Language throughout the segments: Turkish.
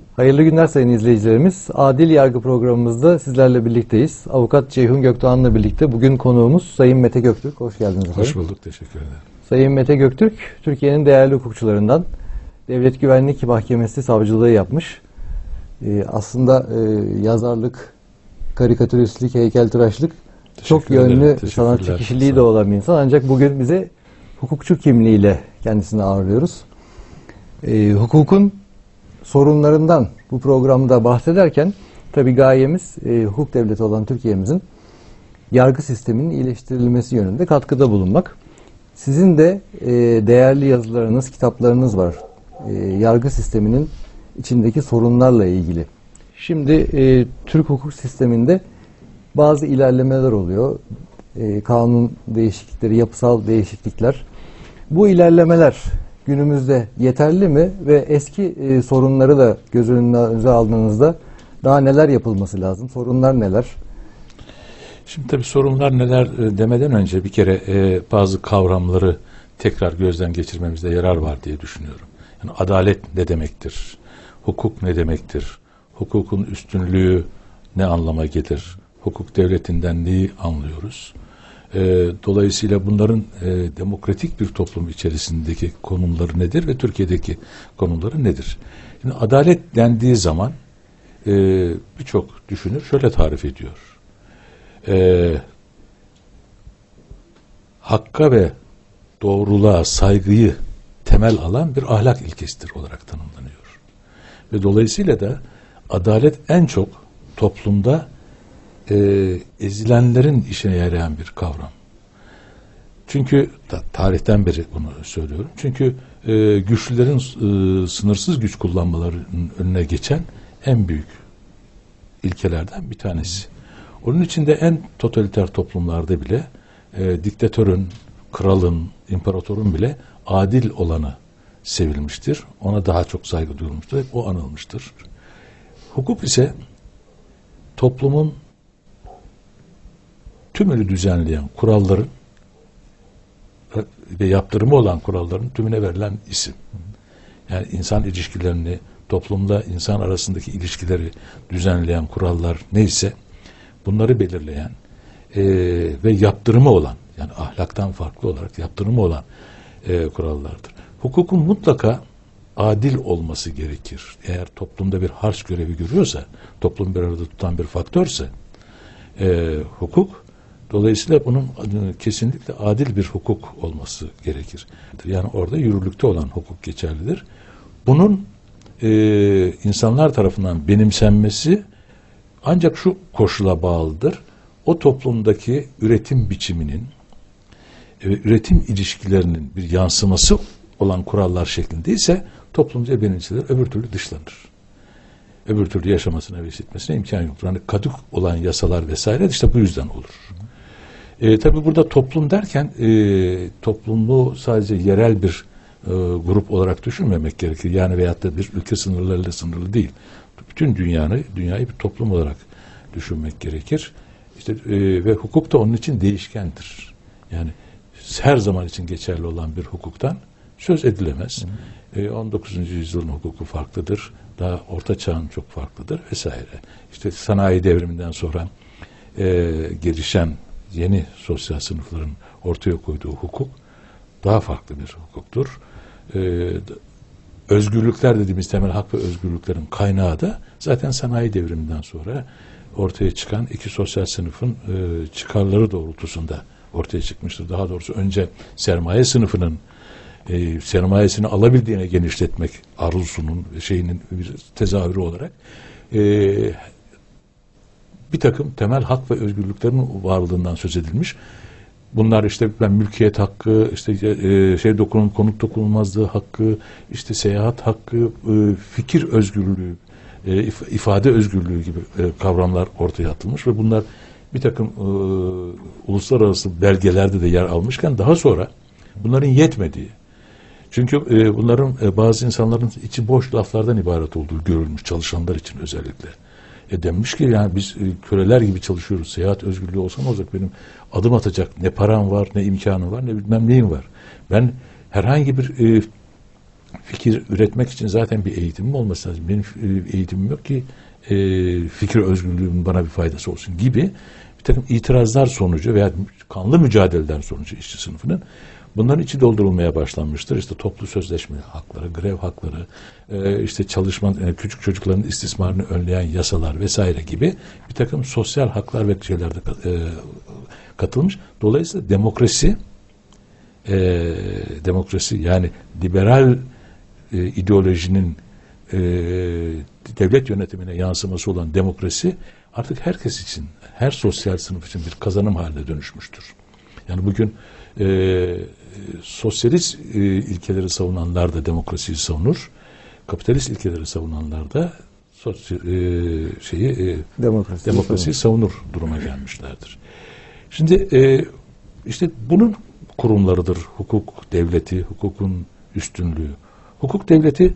Hayırlı günler sayın izleyicilerimiz. Adil Yargı programımızda sizlerle birlikteyiz. Avukat Ceyhun Gökdoğan'la birlikte bugün konuğumuz Sayın Mete Göktürk. Hoş geldiniz efendim. Hoş bulduk, teşekkür ederim. Sayın Mete Göktürk, Türkiye'nin değerli hukukçularından, Devlet Güvenlik Mahkemesi savcılığı yapmış. Aslında yazarlık, karikatüristlik, heykeltıraşlık çok yönlü sanatçı kişiliği de olan bir insan. Ancak bugün bize hukukçu kimliğiyle kendisini ağırlıyoruz. Hukukun sorunlarından bu programda bahsederken tabii gayemiz hukuk devleti olan Türkiye'mizin yargı sisteminin iyileştirilmesi yönünde katkıda bulunmak. Sizin de değerli yazılarınız, kitaplarınız var. Yargı sisteminin içindeki sorunlarla ilgili. Şimdi Türk hukuk sisteminde bazı ilerlemeler oluyor. Kanun değişiklikleri, yapısal değişiklikler. Bu ilerlemeler günümüzde yeterli mi ve eski sorunları da göz önüne aldığınızda daha neler yapılması lazım? Sorunlar neler? Şimdi tabii sorunlar neler demeden önce bir kere bazı kavramları tekrar gözden geçirmemizde yarar var diye düşünüyorum. Yani adalet ne demektir? Hukuk ne demektir? Hukukun üstünlüğü ne anlama gelir? Hukuk devletinden neyi anlıyoruz? Dolayısıyla bunların demokratik bir toplum içerisindeki konumları nedir ve Türkiye'deki konumları nedir? Şimdi adalet dendiği zaman birçok düşünür şöyle tarif ediyor. Hakka ve doğruluğa saygıyı temel alan bir ahlak ilkesidir olarak tanımlanıyor. Ve dolayısıyla da adalet en çok toplumda ezilenlerin işine yarayan bir kavram. Çünkü tarihten beri bunu söylüyorum. Çünkü güçlülerin sınırsız güç kullanmalarının önüne geçen en büyük ilkelerden bir tanesi. Onun için de en totaliter toplumlarda bile diktatörün, kralın, imparatorun bile adil olanı sevilmiştir. Ona daha çok saygı duyulmuştur. Hep o anılmıştır. Hukuk ise toplumun tümünü düzenleyen kuralların ve yaptırımı olan kuralların tümüne verilen isim. Yani insan ilişkilerini, toplumda insan arasındaki ilişkileri düzenleyen kurallar neyse bunları belirleyen ve yaptırımı olan, yani ahlaktan farklı olarak yaptırımı olan kurallardır. Hukukun mutlaka adil olması gerekir. Eğer toplumda bir harç görevi görüyorsa, toplum bir arada tutan bir faktörse hukuk, dolayısıyla bunun kesinlikle adil bir hukuk olması gerekir. Yani orada yürürlükte olan hukuk geçerlidir. Bunun insanlar tarafından benimsenmesi ancak şu koşula bağlıdır. O toplumdaki üretim biçiminin ve üretim ilişkilerinin bir yansıması olan kurallar şeklindeyse toplumca benimsilir, öbür türlü dışlanır. Öbür türlü yaşamasına ve işitmesine imkan yoktur. Yani kadük olan yasalar vesaire işte bu yüzden olur. Tabii burada toplum derken toplumu sadece yerel bir grup olarak düşünmemek gerekir. Yani veyahut da bir ülke sınırlarıyla sınırlı değil. Bütün dünyayı bir toplum olarak düşünmek gerekir. İşte ve hukuk da onun için değişkendir. Yani her zaman için geçerli olan bir hukuktan söz edilemez. 19. yüzyılın hukuku farklıdır. Daha Orta Çağ'ın çok farklıdır vesaire. İşte sanayi devriminden sonra gelişen yeni sosyal sınıfların ortaya koyduğu hukuk daha farklı bir hukuktur. Özgürlükler dediğimiz temel hak ve özgürlüklerin kaynağı da zaten sanayi devriminden sonra ortaya çıkan iki sosyal sınıfın çıkarları doğrultusunda ortaya çıkmıştır. Daha doğrusu önce sermaye sınıfının sermayesini alabildiğine genişletmek arzusunun şeyinin bir tezahürü olarak bir takım temel hak ve özgürlüklerin varlığından söz edilmiş. Bunlar işte mülkiyet hakkı, işte konut dokunulmazlığı hakkı, işte seyahat hakkı, fikir özgürlüğü, ifade özgürlüğü gibi kavramlar ortaya atılmış ve bunlar bir takım uluslararası belgelerde de yer almışken daha sonra bunların yetmediği, çünkü bunların bazı insanların içi boş laflardan ibaret olduğu görülmüş, çalışanlar için özellikle. Denmiş ki yani biz köleler gibi çalışıyoruz. Seyahat özgürlüğü olsa ne olacak? Benim adım atacak ne param var, ne imkanım var, ne bilmem neyim var. Ben herhangi bir fikir üretmek için zaten bir eğitimim olması lazım. Benim eğitimim yok ki fikir özgürlüğünün bana bir faydası olsun gibi bir takım itirazlar sonucu veya kanlı mücadeleler sonucu işçi sınıfının bunların içi doldurulmaya başlanmıştır. İşte toplu sözleşme hakları, grev hakları, işte çalışma, küçük çocukların istismarını önleyen yasalar vesaire gibi bir takım sosyal haklar ve şeyler de katılmış. Dolayısıyla demokrasi yani liberal ideolojinin devlet yönetimine yansıması olan demokrasi artık herkes için, her sosyal sınıf için bir kazanım haline dönüşmüştür. Yani bugün sosyalist ilkeleri savunanlar da demokrasiyi savunur, kapitalist ilkeleri savunanlar da demokrasiyi savunur duruma gelmişlerdir. Şimdi işte bunun kurumlarıdır hukuk devleti, hukukun üstünlüğü. Hukuk devleti,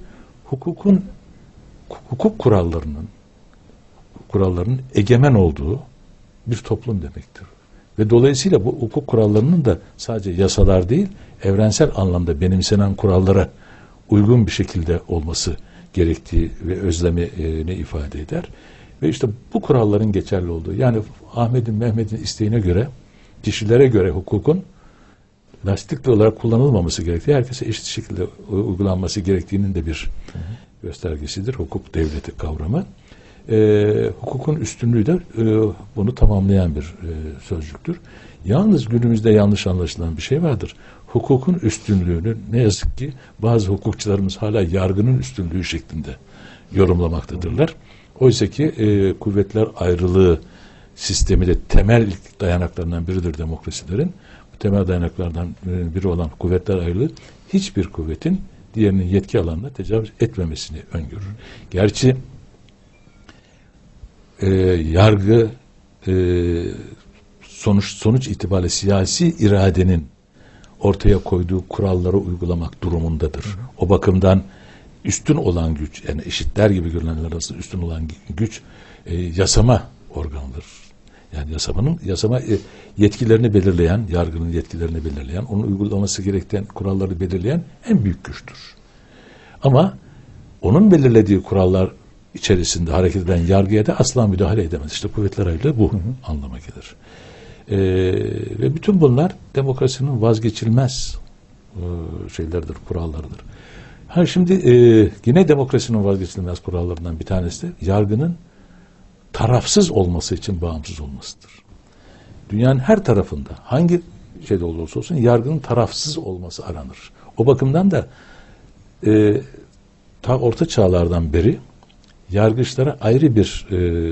hukuk kurallarının egemen olduğu bir toplum demektir. Ve dolayısıyla bu hukuk kurallarının da sadece yasalar değil, evrensel anlamda benimsenen kurallara uygun bir şekilde olması gerektiği ve özlemini ifade eder. Ve işte bu kuralların geçerli olduğu, yani Ahmet'in, Mehmet'in isteğine göre, kişilere göre hukukun lastikli olarak kullanılmaması gerektiği, herkese eşit şekilde uygulanması gerektiğinin de bir göstergesidir. Hukuk devleti kavramı. Hukukun üstünlüğü de bunu tamamlayan bir sözcüktür. Yalnız günümüzde yanlış anlaşılan bir şey vardır. Hukukun üstünlüğünü ne yazık ki bazı hukukçularımız hala yargının üstünlüğü şeklinde yorumlamaktadırlar. Oysa ki kuvvetler ayrılığı sistemi de temel dayanaklarından biridir demokrasilerin. Bu temel dayanaklardan biri olan kuvvetler ayrılığı hiçbir kuvvetin diğerinin yetki alanına tecavüz etmemesini öngörür. Gerçi yargı sonuç itibariyle siyasi iradenin ortaya koyduğu kuralları uygulamak durumundadır. O bakımdan üstün olan güç, yani eşitler gibi görünenler arasında üstün olan güç yasama organıdır. Yani yasama yetkilerini belirleyen, yargının yetkilerini belirleyen, onun uygulaması gereken kuralları belirleyen en büyük güçtür. Ama onun belirlediği kurallar içerisinde hareket eden yargıya da asla müdahale edemez. İşte kuvvetler ayrılığı bu anlama gelir. Ve bütün bunlar demokrasinin vazgeçilmez şeylerdir, kurallarıdır. Şimdi yine demokrasinin vazgeçilmez kurallarından bir tanesi de yargının tarafsız olması için bağımsız olmasıdır. Dünyanın her tarafında hangi şeyde olursa olsun yargının tarafsız olması aranır. O bakımdan da ta orta çağlardan beri yargıçlara ayrı bir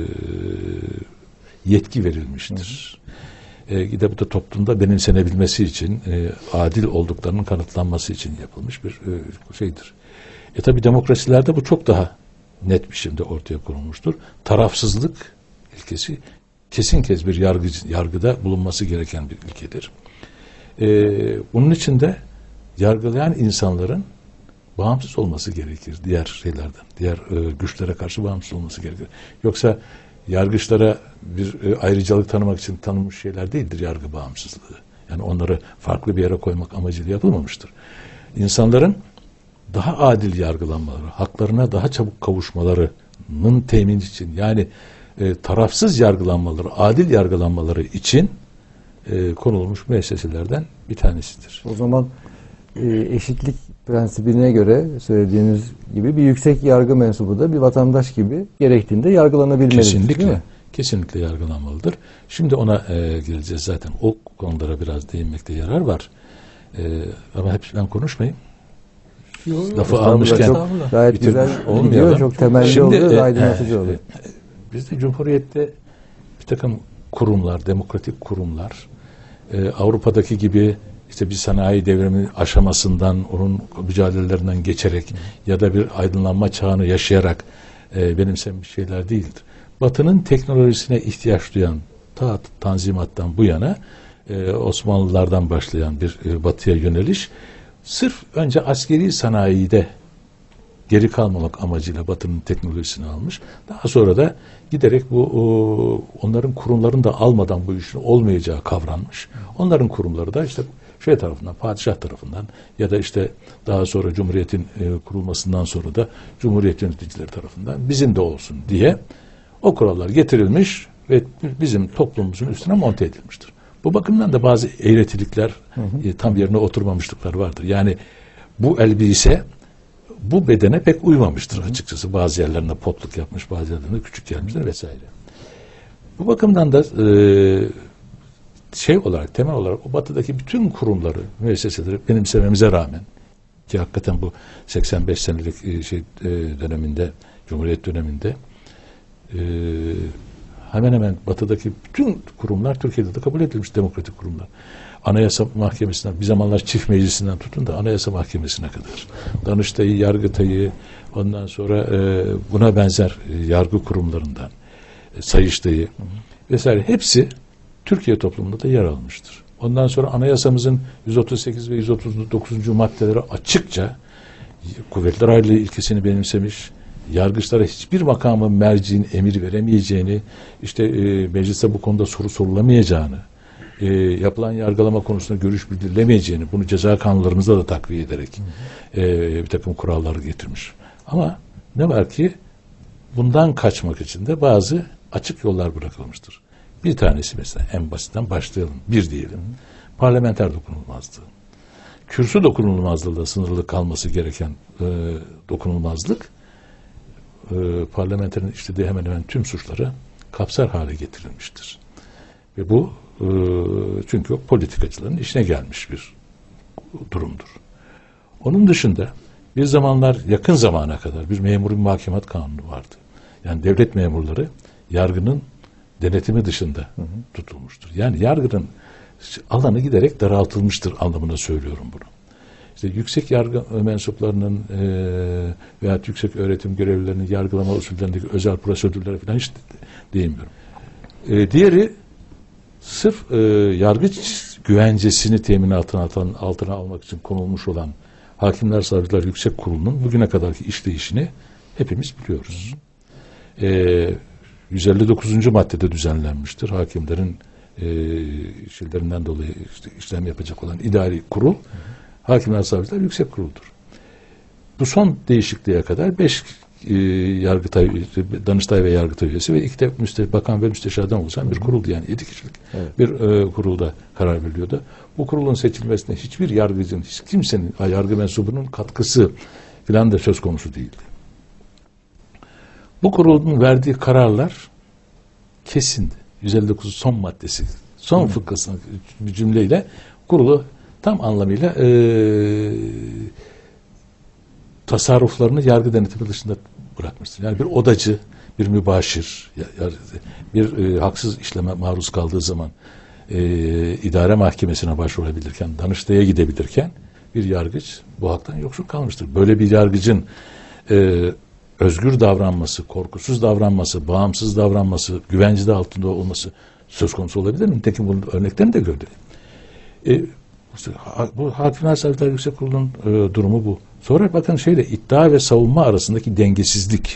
yetki verilmiştir. Bu da toplumda benimsenebilmesi için, adil olduklarının kanıtlanması için yapılmış bir şeydir. Tabi demokrasilerde bu çok daha net bir şekilde ortaya konulmuştur. Tarafsızlık ilkesi kesin kez bir yargıda bulunması gereken bir ilkedir. Bunun için de yargılayan insanların bağımsız olması gerekir diğer şeylerden. Diğer güçlere karşı bağımsız olması gerekir. Yoksa yargıçlara bir ayrıcalık tanımak için tanınmış şeyler değildir yargı bağımsızlığı. Yani onları farklı bir yere koymak amacıyla yapılmamıştır. İnsanların daha adil yargılanmaları, haklarına daha çabuk kavuşmalarının temini için, yani tarafsız yargılanmaları, adil yargılanmaları için konulmuş müesseselerden bir tanesidir. O zaman eşitlik prensibine göre söylediğiniz gibi bir yüksek yargı mensubu da bir vatandaş gibi gerektiğinde yargılanabilmelidir. Kesinlikle. Değil mi? Kesinlikle yargılanmalıdır. Şimdi ona geleceğiz zaten. O konulara biraz değinmekte yarar var. Ama hep ben konuşmayayım. Lafı almışken gayet güzel gidiyor, çok temelli oluyor ve aydınlatıcı oluyor. Bizde Cumhuriyet'te bir takım kurumlar, demokratik kurumlar, Avrupa'daki gibi işte bir sanayi devrimi aşamasından, onun mücadelelerinden geçerek ya da bir aydınlanma çağını yaşayarak benimsenmiş şeyler değildir. Batı'nın teknolojisine ihtiyaç duyan Tanzimat'tan bu yana Osmanlılardan başlayan bir Batı'ya yöneliş sırf önce askeri sanayide geri kalmamak amacıyla Batı'nın teknolojisini almış. Daha sonra da giderek bu onların kurumlarını da almadan bu işin olmayacağı kavranmış. Onların kurumları da işte şey tarafından, padişah tarafından ya da işte daha sonra Cumhuriyet'in kurulmasından sonra da Cumhuriyet yöneticileri tarafından bizim de olsun diye o kurallar getirilmiş ve bizim toplumumuzun üstüne monte edilmiştir. Bu bakımdan da bazı eğretilikler, tam yerine oturmamışlıklar vardır. Yani bu elbise bu bedene pek uymamıştır açıkçası. Bazı yerlerinde potluk yapmış, bazı yerlerinde küçük gelmiştir vesaire. Bu bakımdan da temel olarak o batıdaki bütün kurumları, müesseseleri benimsememize rağmen ki hakikaten bu 85 senelik döneminde, Cumhuriyet döneminde hemen hemen batıdaki bütün kurumlar Türkiye'de de kabul edilmiş demokratik kurumlar. Anayasa Mahkemesi'nden, bir zamanlar Çift Meclisi'nden tutun da Anayasa Mahkemesi'ne kadar. Danıştay'ı, Yargıtay'ı, ondan sonra buna benzer yargı kurumlarından, Sayıştay'ı vesaire hepsi Türkiye toplumunda da yer almıştır. Ondan sonra anayasamızın 138 ve 139. maddeleri açıkça kuvvetler ayrılığı ilkesini benimsemiş, yargıçlara hiçbir makamın merciğin emir veremeyeceğini, işte mecliste bu konuda soru sorulamayacağını, yapılan yargılama konusunda görüş bildirilemeyeceğini, bunu ceza kanunlarımızda da takviye ederek bir takım kurallar getirmiş. Ama ne var ki bundan kaçmak için de bazı açık yollar bırakılmıştır. Bir tanesi mesela en basitten başlayalım. Bir diyelim. Parlamenter dokunulmazlığı. Kürsü dokunulmazlığıyla sınırlı kalması gereken dokunulmazlık parlamenterin işlediği hemen hemen tüm suçları kapsar hale getirilmiştir. Ve bu çünkü o politikacıların işine gelmiş bir durumdur. Onun dışında bir zamanlar yakın zamana kadar bir memur muhakemat kanunu vardı. Yani devlet memurları yargının denetimi dışında tutulmuştur. Yani yargının alanı giderek daraltılmıştır anlamına söylüyorum bunu. İşte yüksek yargı mensuplarının veya yüksek öğretim görevlilerinin yargılama usullerindeki özel prosedürlere falan hiç değinmiyorum. Diğeri sırf yargıç güvencesini altına almak için konulmuş olan Hakimler Savcılar Yüksek Kurulu'nun bugüne kadarki işleyişini hepimiz biliyoruz. 159. maddede düzenlenmiştir. Hakimlerin işlerinden dolayı işlem yapacak olan idari kurul Hakimler Savcılar Yüksek Kurulu'dur. Bu son değişikliğe kadar 5 Yargıtay, Danıştay ve Yargıtay üyesi ve 2 de bakan ve müsteşardan oluşan bir kuruldu. Yani 7 kişilik bir kurulda karar veriliyordu. Bu kurulun seçilmesine hiçbir yargıcının, hiç kimsenin, yargı mensubunun katkısı filan da söz konusu değildi. Bu kurulun verdiği kararlar kesindi. 159 son maddesi, son fıkrasının bir cümleyle kurulu tam anlamıyla tasarruflarını yargı denetimi dışında bırakmıştır. Yani bir odacı, bir mübaşir, bir haksız işleme maruz kaldığı zaman idare mahkemesine başvurabilirken, Danıştay'a gidebilirken bir yargıç bu haktan yoksun kalmıştır. Böyle bir yargıcın özgür davranması, korkusuz davranması, bağımsız davranması, güvencede altında olması söz konusu olabilir mi? Nitekim bunun örneklerini de gördük. Bu Hakimler Savcılar Yüksek Kurulu'nun durumu bu. Sonra bakın iddia ve savunma arasındaki dengesizlik.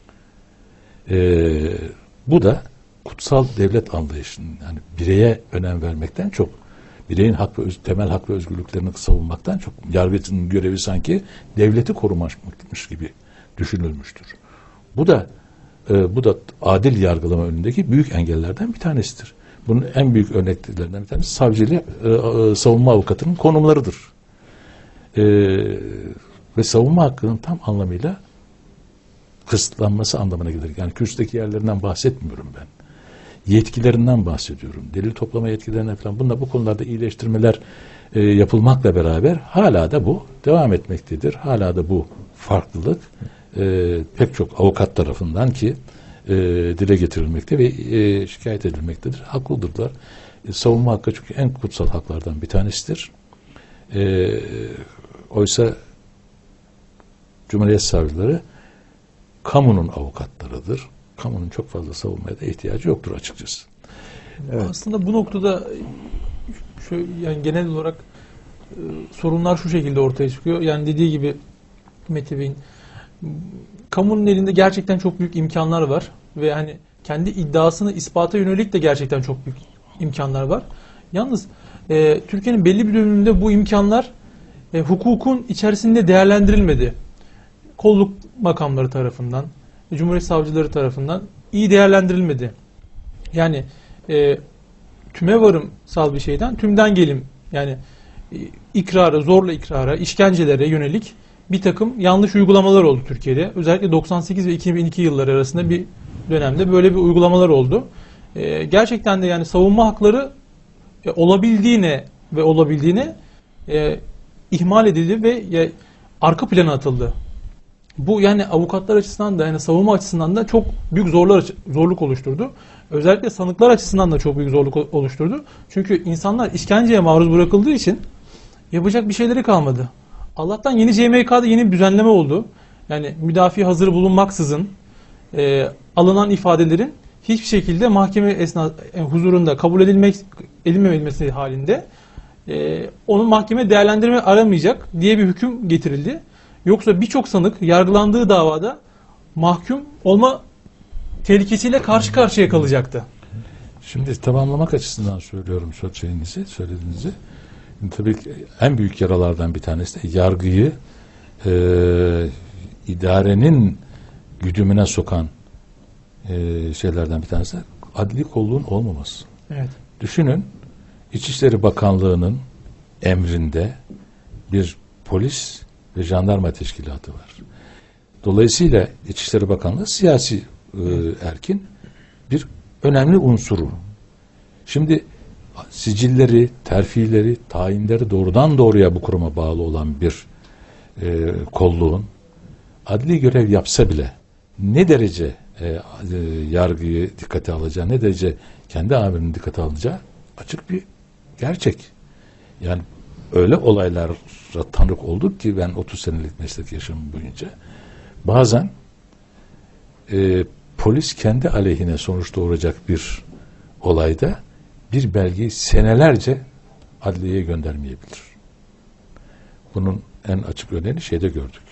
Bu da kutsal devlet anlayışının, yani bireye önem vermekten çok, bireyin temel hak ve özgürlüklerini savunmaktan çok, yargıcının görevi sanki devleti korumakmış gibi düşünülmüştür. Bu da adil yargılama önündeki büyük engellerden bir tanesidir. Bunun en büyük örneklerinden bir tanesi savcılık, savunma avukatının konumlarıdır. Ve savunma hakkının tam anlamıyla kısıtlanması anlamına gelir. Yani kürsüdeki yerlerinden bahsetmiyorum ben. Yetkilerinden bahsediyorum. Delil toplama yetkilerinden falan. Bunda bu konularda iyileştirmeler yapılmakla beraber hala da bu devam etmektedir. Hala da bu farklılık pek çok avukat tarafından ki dile getirilmekte ve şikayet edilmektedir. Haklıdırlar. Savunma hakkı çünkü en kutsal haklardan bir tanesidir. Oysa Cumhuriyet savcıları kamunun avukatlarıdır. Kamunun çok fazla savunmaya da ihtiyacı yoktur açıkçası. Evet. Aslında bu noktada yani genel olarak sorunlar şu şekilde ortaya çıkıyor. Yani dediği gibi Mete Bey'in, kamunun elinde gerçekten çok büyük imkanlar var ve hani kendi iddiasını ispata yönelik de gerçekten çok büyük imkanlar var. Yalnız Türkiye'nin belli bir bölümünde bu imkanlar hukukun içerisinde değerlendirilmedi. Kolluk makamları tarafından, Cumhuriyet savcıları tarafından iyi değerlendirilmedi. Yani tüme varımsal bir şeyden tümden gelim, yani ikrara, zorla ikrara, işkencelere yönelik bir takım yanlış uygulamalar oldu Türkiye'de. Özellikle 98 ve 2002 yılları arasında bir dönemde böyle bir uygulamalar oldu. Gerçekten de yani savunma hakları olabildiğine ihmal edildi ve arka plana atıldı. Bu yani avukatlar açısından da yani savunma açısından da çok büyük zorluk oluşturdu. Özellikle sanıklar açısından da çok büyük zorluk oluşturdu. Çünkü insanlar işkenceye maruz bırakıldığı için yapacak bir şeyleri kalmadı. Allah'tan yeni CMK'da yeni bir düzenleme oldu. Yani müdafi hazır bulunmaksızın alınan ifadelerin hiçbir şekilde mahkeme huzurunda kabul edilmemesi halinde onun mahkeme değerlendirme aramayacak diye bir hüküm getirildi. Yoksa birçok sanık yargılandığı davada mahkum olma tehlikesiyle karşı karşıya kalacaktı. Şimdi tamamlamak açısından söylüyorum söylediğinizi. Tabii ki en büyük yaralardan bir tanesi de yargıyı idarenin güdümüne sokan şeylerden bir tanesi de adli kolluğun olmaması. Evet. Düşünün, İçişleri Bakanlığı'nın emrinde bir polis ve jandarma teşkilatı var. Dolayısıyla İçişleri Bakanlığı siyasi erkin bir önemli unsuru. Şimdi sicilleri, terfileri, tayinleri doğrudan doğruya bu kuruma bağlı olan bir kolluğun adli görev yapsa bile ne derece yargıyı dikkate alacağı, ne derece kendi amirini dikkate alacağı açık bir gerçek. Yani öyle olaylara tanık olduk ki ben 30 senelik meslek yaşamım boyunca bazen polis kendi aleyhine sonuç doğuracak bir olayda bir belgeyi senelerce adliyeye göndermeyebilir. Bunun en açık örneğini şeyde gördük.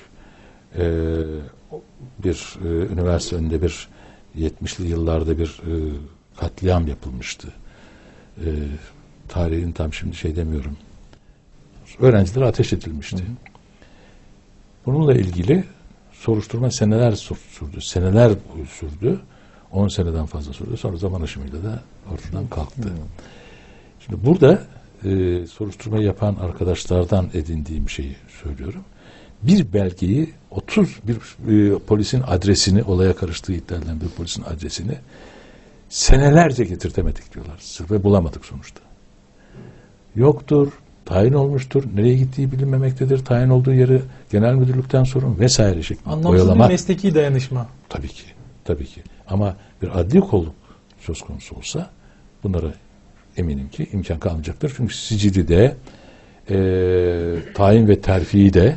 Bir üniversite önünde bir 70'li yıllarda bir katliam yapılmıştı. Tarihin tam şimdi şey demiyorum. Öğrencilere ateş edilmişti. Bununla ilgili soruşturma seneler sürdü. Seneler sürdü. 10 seneden fazla sürdü. Sonra zaman aşımıyla da ortadan kalktı. Şimdi burada soruşturma yapan arkadaşlardan edindiğim şeyi söylüyorum. Bir belgeyi polisin adresini, olaya karıştığı iddia edilen bir polisin adresini senelerce getirtemedik diyorlar. Ve bulamadık sonuçta. Yoktur, tayin olmuştur, nereye gittiği bilinmemektedir, tayin olduğu yeri genel müdürlükten sorun vesaire şeklinde. Anlamsız bir mesleki dayanışma. Tabii ki, tabii ki. Ama bir adli kolluk söz konusu olsa bunlara eminim ki imkan kalmayacaktır. Çünkü sicili de tayin ve terfiyi de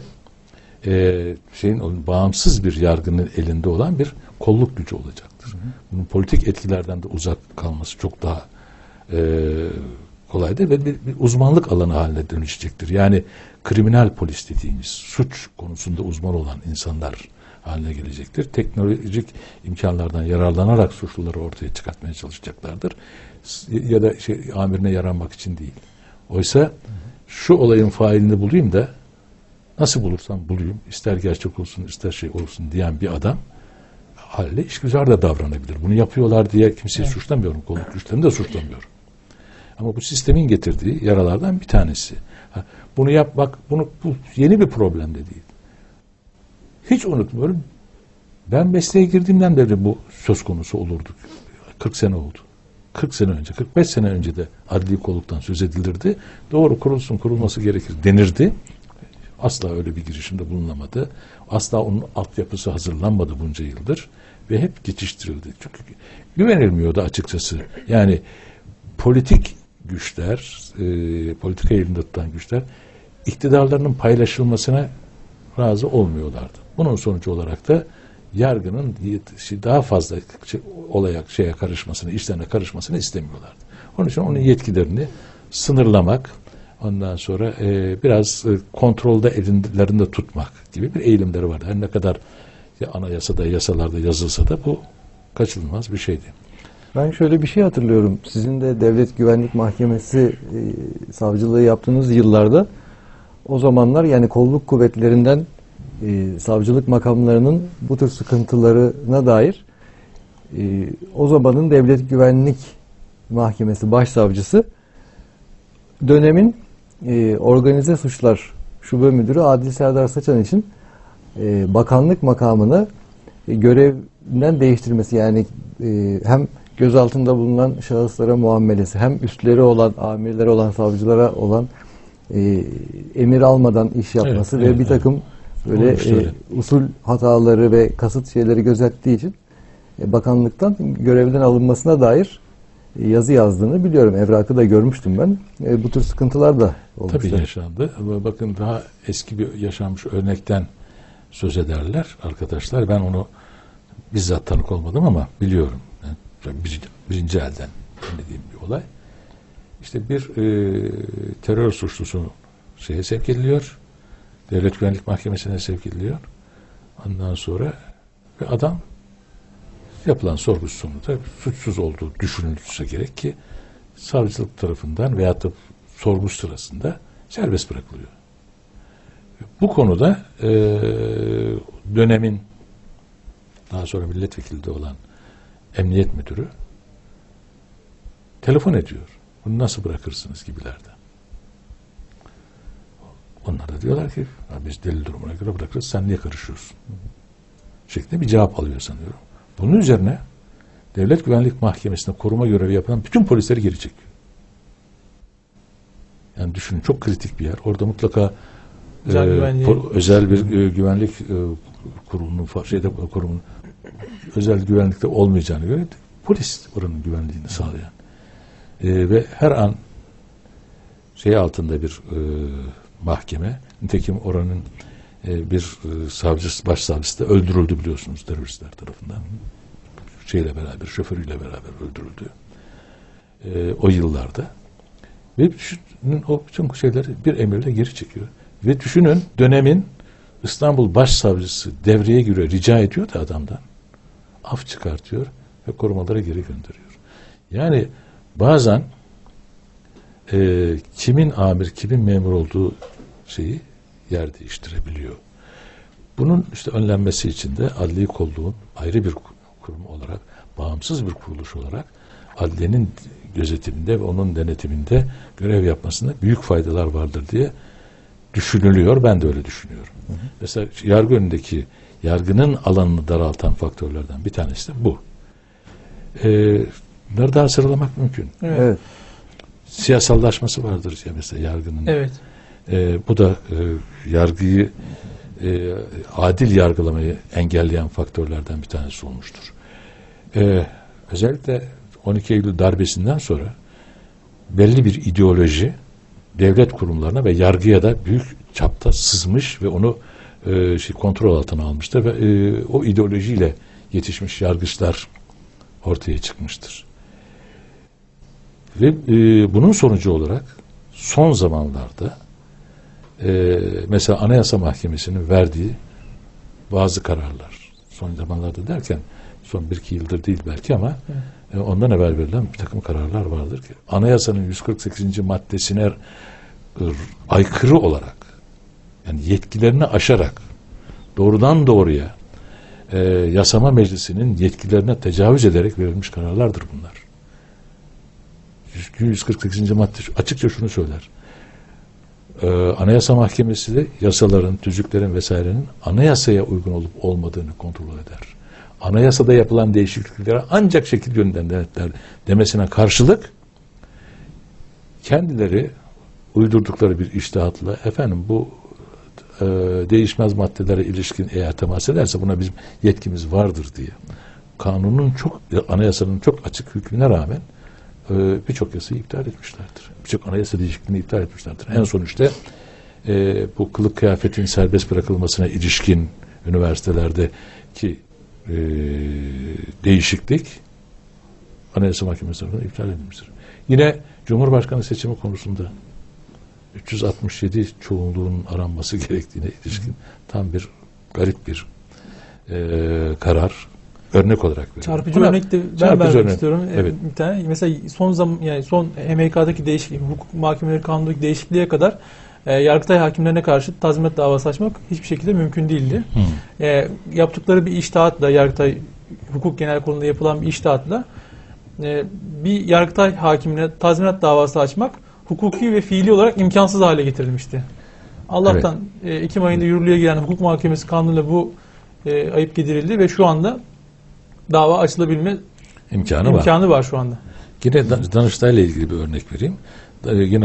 bağımsız bir yargının elinde olan bir kolluk gücü olacaktır. Bunun politik etkilerden de uzak kalması çok daha kolaydır ve bir uzmanlık alanı haline dönüşecektir. Yani kriminal polis dediğimiz suç konusunda uzman olan insanlar haline gelecektir. Teknolojik imkanlardan yararlanarak suçluları ortaya çıkartmaya çalışacaklardır. Ya da amirine yaranmak için değil. Oysa şu olayın failini bulayım da nasıl bulursam bulayım, ister gerçek olsun, ister şey olsun diyen bir adam haliyle işgüzar da davranabilir. Bunu yapıyorlar diye kimseyi suçlamıyorum. Kolluk güçlerini de suçlamıyorum. Ama bu sistemin getirdiği yaralardan bir tanesi. Bunu yapmak, bu yeni bir problem de değil. Hiç unutmuyorum. Ben mesleğe girdiğimden beri bu söz konusu olurdu. 40 sene oldu. 40 sene önce, 45 sene önce de adli kolluktan söz edilirdi. Doğru, kurulsun, kurulması gerekir denirdi. Asla öyle bir girişimde bulunamadı. Asla onun altyapısı hazırlanmadı bunca yıldır. Ve hep geçiştirildi. Çünkü güvenilmiyordu açıkçası. Yani politik güçler, politika elinde tutan güçler iktidarlarının paylaşılmasına razı olmuyorlardı. Bunun sonucu olarak da yargının daha fazla şeye karışmasını, işlerine karışmasını istemiyorlardı. Onun için onun yetkilerini sınırlamak, ondan sonra biraz kontrolde ellerinde tutmak gibi bir eğilimleri vardı. Her ne kadar anayasada, yasalarda yazılsa da bu kaçınılmaz bir şeydi. Ben şöyle bir şey hatırlıyorum. Sizin de Devlet Güvenlik Mahkemesi savcılığı yaptığınız yıllarda o zamanlar yani kolluk kuvvetlerinden savcılık makamlarının bu tür sıkıntılarına dair o zamanın Devlet Güvenlik Mahkemesi Başsavcısı dönemin Organize Suçlar Şube Müdürü Adil Serdar Saçan için bakanlık makamını görevinden değiştirmesi, yani hem gözaltında bulunan şahıslara muamelesi, hem üstleri olan, amirleri olan savcılara olan emir almadan iş yapması ve bir takım böyle usul hataları ve kasıt şeyleri gözettiği için bakanlıktan görevden alınmasına dair yazı yazdığını biliyorum. Evrakı da görmüştüm ben. Bu tür sıkıntılar da olmuştu. Tabii yaşandı. Ama bakın daha eski bir yaşanmış örnekten söz ederler arkadaşlar. Ben onu bizzat tanık olmadım ama biliyorum. Yani birinci elden dinlediğim bir olay. İşte bir terör suçlusu şeye sevk ediliyor. Devlet Güvenlik Mahkemesi'ne sevk ediliyor. Ondan sonra ve adam yapılan sorgusu sonunda suçsuz olduğu düşünülürse gerek ki savcılık tarafından veyahut da sorgu sırasında serbest bırakılıyor. Bu konuda dönemin daha sonra milletvekili de olan emniyet müdürü telefon ediyor. Bunu nasıl bırakırsınız gibilerden. Onlar da diyorlar ki biz delil durumuna göre bırakırız, sen niye karışıyorsun? Şeklinde bir cevap alıyor sanıyorum. Bunun üzerine Devlet Güvenlik Mahkemesi'nde koruma görevi yapan bütün polisleri geri çekiyor. Yani düşünün, çok kritik bir yer. Orada mutlaka özel bir güvenlik kurumunun kurumunun özel güvenlikte olmayacağını göre polis oranın güvenliğini sağlayan ve her an altında bir mahkeme. Nitekim oranın bir başsavcısı da öldürüldü biliyorsunuz teröristler tarafından. Şoförüyle beraber öldürüldü. O yıllarda. Ve düşünün, o bütün şeyleri bir emirle geri çekiyor. Ve düşünün, dönemin İstanbul Başsavcısı devreye giriyor, rica ediyor da adamdan. Af çıkartıyor ve korumalara geri gönderiyor. Yani bazen kimin amir, kimin memur olduğu şeyi yer değiştirebiliyor. Bunun işte önlenmesi için de adli kolluğun ayrı bir kurum olarak, bağımsız bir kuruluş olarak adliyenin gözetiminde ve onun denetiminde görev yapmasında büyük faydalar vardır diye düşünülüyor. Ben de öyle düşünüyorum. Hı hı. Mesela yargı önündeki yargının alanını daraltan faktörlerden bir tanesi de bu. Bunları daha sıralamak mümkün. Evet. Siyasallaşması vardır ya mesela yargının. Evet. Bu da yargıyı adil yargılamayı engelleyen faktörlerden bir tanesi olmuştur. Özellikle 12 Eylül darbesinden sonra belli bir ideoloji devlet kurumlarına ve yargıya da büyük çapta sızmış ve onu kontrol altına almıştır ve o ideolojiyle yetişmiş yargıçlar ortaya çıkmıştır. Ve bunun sonucu olarak son zamanlarda mesela Anayasa Mahkemesi'nin verdiği bazı kararlar, son zamanlarda derken son 1-2 yıldır değil belki ama ondan evvel verilen bir takım kararlar vardır ki Anayasa'nın 148. maddesine aykırı olarak, yani yetkilerini aşarak doğrudan doğruya yasama meclisinin yetkilerine tecavüz ederek verilmiş kararlardır bunlar. 148. madde açıkça şunu söyler. Anayasa Mahkemesi de yasaların, tüzüklerin vesairenin anayasaya uygun olup olmadığını kontrol eder. Anayasada yapılan değişikliklere ancak şekil yönünden denetler demesine karşılık kendileri uydurdukları bir içtihatla efendim bu değişmez maddelere ilişkin eğer temas ederse buna bizim yetkimiz vardır diye kanunun anayasanın çok açık hükmüne rağmen birçok yasayı iptal etmişlerdir. Birçok anayasa değişikliğini iptal etmişlerdir. En son işte bu kılık kıyafetin serbest bırakılmasına ilişkin üniversitelerdeki değişiklik Anayasa Mahkemesi tarafından iptal edilmiştir. Yine Cumhurbaşkanı seçimi konusunda 367 çoğunluğun aranması gerektiğine ilişkin tam bir garip bir karar örnek olarak veriyorum. Çarpıcı Buna, örnek de ben çarpıcı vermek örnek. istiyorum. Evet. Bir tane mesela son MHK'daki değişiklik, hukuk mahkemeleri kanundaki değişikliğe kadar Yargıtay hakimlerine karşı tazminat davası açmak hiçbir şekilde mümkün değildi. Yaptıkları bir içtihatla, Yargıtay hukuk genel kurulunda yapılan bir içtihatla bir Yargıtay hakimine tazminat davası açmak hukuki ve fiili olarak imkansız hale getirilmişti. Allah'tan Ekim ayında yürürlüğe giren hukuk muhakemesi kanunuyla bu ayıp giderildi ve şu anda dava açılabilme imkanı var şu anda. Yine Danıştay'la ilgili bir örnek vereyim. Yine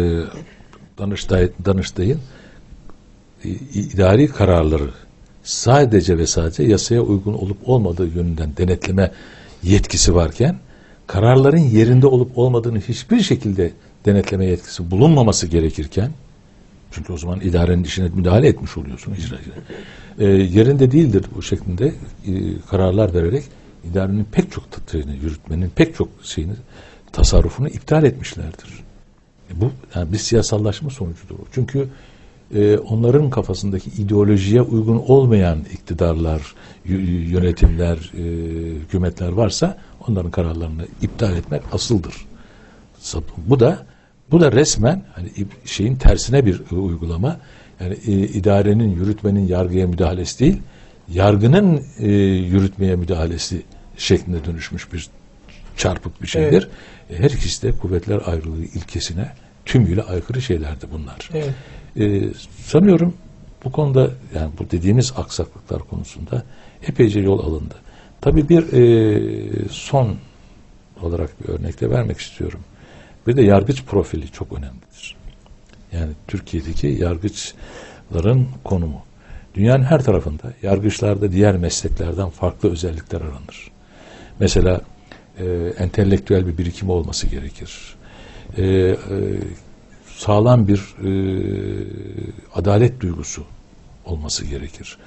Danıştay'ın idari kararları sadece ve sadece yasaya uygun olup olmadığı yönünden denetleme yetkisi varken kararların yerinde olup olmadığını hiçbir şekilde denetleme yetkisi bulunmaması gerekirken, çünkü o zaman idarenin işine müdahale etmiş oluyorsun yerinde değildir bu şeklinde kararlar vererek idarenin pek çok yürütmenin pek çok tasarrufunu iptal etmişlerdir. Bu yani bir siyasallaşma sonucudur o. Çünkü onların kafasındaki ideolojiye uygun olmayan iktidarlar, yönetimler, hükümetler varsa onların kararlarını iptal etmek asıldır. Bu da resmen hani şeyin tersine bir uygulama. Yani idarenin, yürütmenin yargıya müdahalesi değil, yargının yürütmeye müdahalesi şeklinde dönüşmüş bir çarpık bir şeydir. Evet. Her ikisi de kuvvetler ayrılığı ilkesine tümüyle aykırı şeylerdi bunlar. Evet. Sanıyorum bu konuda, yani bu dediğimiz aksaklıklar konusunda epeyce yol alındı. Tabii bir son olarak bir örnek de vermek istiyorum. Bir de yargıç profili çok önemlidir. Yani Türkiye'deki yargıçların konumu. Dünyanın her tarafında yargıçlarda diğer mesleklerden farklı özellikler aranır. Mesela entelektüel bir birikimi olması gerekir. Sağlam bir adalet duygusu olması gerekir.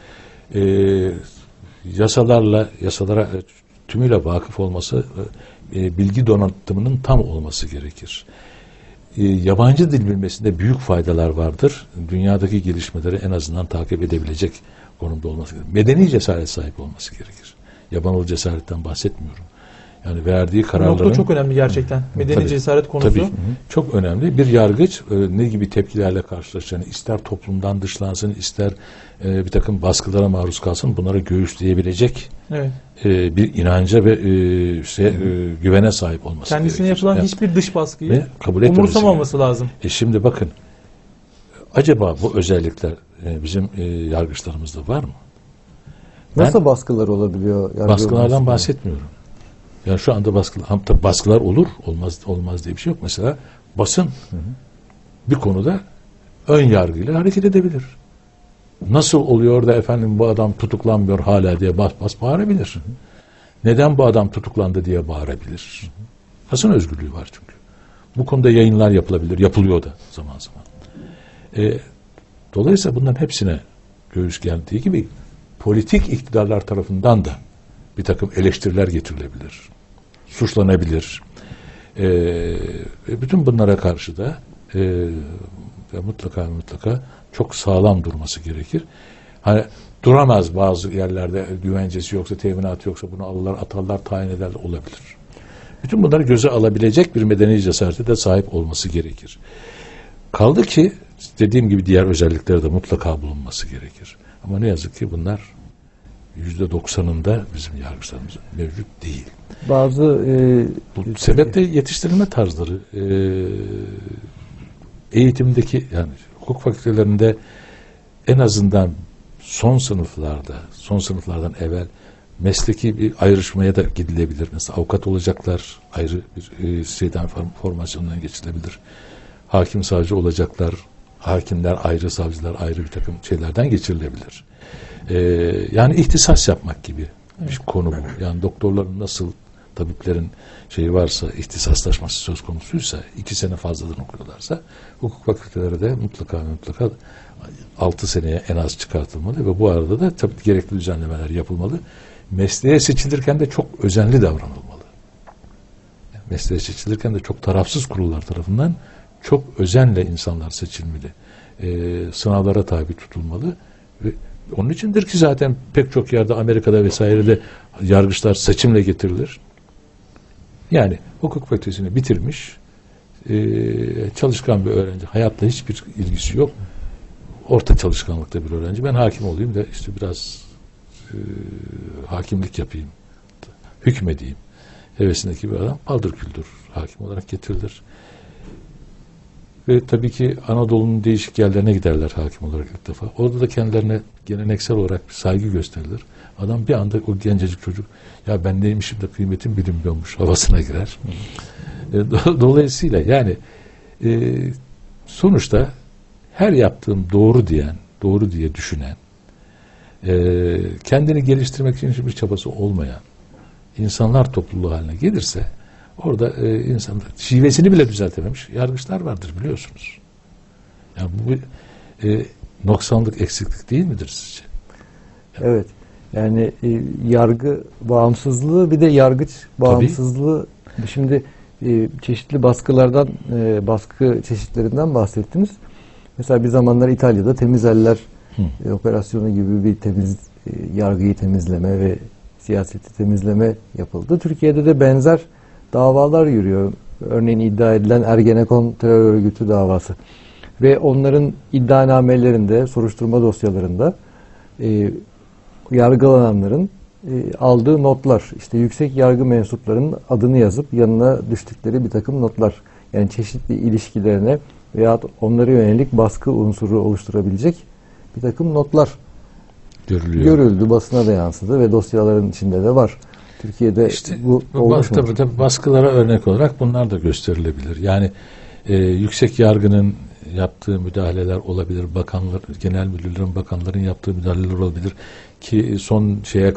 Yasalara tümüyle vakıf olması, bilgi donanımının tam olması gerekir. Yabancı dil bilmesinde büyük faydalar vardır. Dünyadaki gelişmeleri en azından takip edebilecek konumda olması gerekir. Medeni cesaret sahibi olması gerekir. Yabancı cesaretten bahsetmiyorum. Yani verdiği kararların... Bu nokta çok önemli gerçekten. Medeni cesaret konusu. Tabii, çok önemli. Bir yargıç ne gibi tepkilerle karşılaşacağını, ister toplumdan dışlansın, ister bir takım baskılara maruz kalsın, bunları göğüsleyebilecek bir inanca ve güvene sahip olması kendisine gerekir. Yapılan hiçbir dış baskıyı umursamaması lazım. Şimdi bakın, acaba bu özellikler bizim yargıçlarımızda var mı? Nasıl baskılar olabiliyor? Baskılardan bahsetmiyorum. Yani şu anda baskılar olur, olmaz diye bir şey yok. Mesela basın bir konuda ön yargıyla hareket edebilir. Nasıl oluyor da efendim bu adam tutuklanmıyor hala diye bas bağırabilir. Neden bu adam tutuklandı diye bağırabilir. Basın özgürlüğü var çünkü. Bu konuda yayınlar yapılabilir, yapılıyor da zaman zaman. Dolayısıyla bunların hepsine göğüs geldiği gibi politik iktidarlar tarafından da bir takım eleştiriler getirilebilir. Suçlanabilir. Bütün bunlara karşı da mutlaka çok sağlam durması gerekir. Hani duramaz, bazı yerlerde güvencesi yoksa, teminatı yoksa bunu alırlar, atarlar, tayin ederler, olabilir. Bütün bunları göze alabilecek bir medeni cesarete de sahip olması gerekir. Kaldı ki dediğim gibi diğer özellikleri de mutlaka bulunması gerekir. Ama ne yazık ki bunlar %90'ında bizim yargıçlarımızın mevcut değil. Bu sebeple yetiştirilme tarzları, eğitimdeki, yani hukuk fakültelerinde en azından son sınıflardan evvel mesleki bir ayrışmaya da gidilebilir. Mesela avukat olacaklar, ayrı bir formasyondan geçilebilir. Hakim savcı olacaklar, hakimler ayrı, savcılar ayrı bir takım şeylerden geçirilebilir. Yani ihtisas yapmak gibi bir konu bu. Yani doktorların nasıl, tabiplerin şeyi varsa, ihtisaslaşması söz konusuysa, 2 sene fazladan okuyorlarsa, hukuk fakülteleri de mutlaka 6 seneye en az çıkartılmalı ve bu arada da tabii gerekli düzenlemeler yapılmalı. Mesleğe seçilirken de çok özenli davranılmalı. Mesleğe seçilirken de çok tarafsız kurullar tarafından çok özenle insanlar seçilmeli. Sınavlara tabi tutulmalı ve Onun içindir ki zaten pek çok yerde, Amerika'da vesairede yargıçlar seçimle getirilir. Yani hukuk fakültesini bitirmiş, çalışkan bir öğrenci, hayatla hiçbir ilgisi yok. Orta çalışkanlıkta bir öğrenci. Ben hakim olayım da işte biraz hakimlik yapayım, hükmedeyim hevesindeki bir adam paldır küldür hakim olarak getirilir. Ve tabii ki Anadolu'nun değişik yerlerine giderler hakim olarak ilk defa. Orada da kendilerine geleneksel olarak bir saygı gösterilir. Adam bir anda, o gencecik çocuk, ya ben neymişim de kıymetim bilinmiyormuş havasına girer. Dolayısıyla yani sonuçta her yaptığım doğru diyen, doğru diye düşünen, kendini geliştirmek için hiçbir çabası olmayan insanlar topluluğu haline gelirse, orada insanlar şivesini bile düzeltememiş yargıçlar vardır, biliyorsunuz. Yani bu bir noksanlık, eksiklik değil midir sizce? Evet. Yani yargı bağımsızlığı, bir de yargıç bağımsızlığı. Tabii. Şimdi çeşitli baskılardan, baskı çeşitlerinden bahsettiniz. Mesela bir zamanlar İtalya'da temiz eller operasyonu gibi bir yargıyı temizleme ve siyaseti temizleme yapıldı. Türkiye'de de benzer davalar yürüyor. Örneğin iddia edilen Ergenekon terör örgütü davası. Ve onların iddianamelerinde, soruşturma dosyalarında yargılananların aldığı notlar, işte yüksek yargı mensuplarının adını yazıp yanına düştükleri bir takım notlar. Yani çeşitli ilişkilerine veya onlara yönelik baskı unsuru oluşturabilecek bir takım notlar görüldü, basına da yansıdı ve dosyaların içinde de var. Türkiye'de işte bu olmuş mu? Tabii baskılara örnek olarak bunlar da gösterilebilir. Yani yüksek yargının yaptığı müdahaleler olabilir, bakanlar, genel müdürlerin, bakanların yaptığı müdahaleler olabilir ki son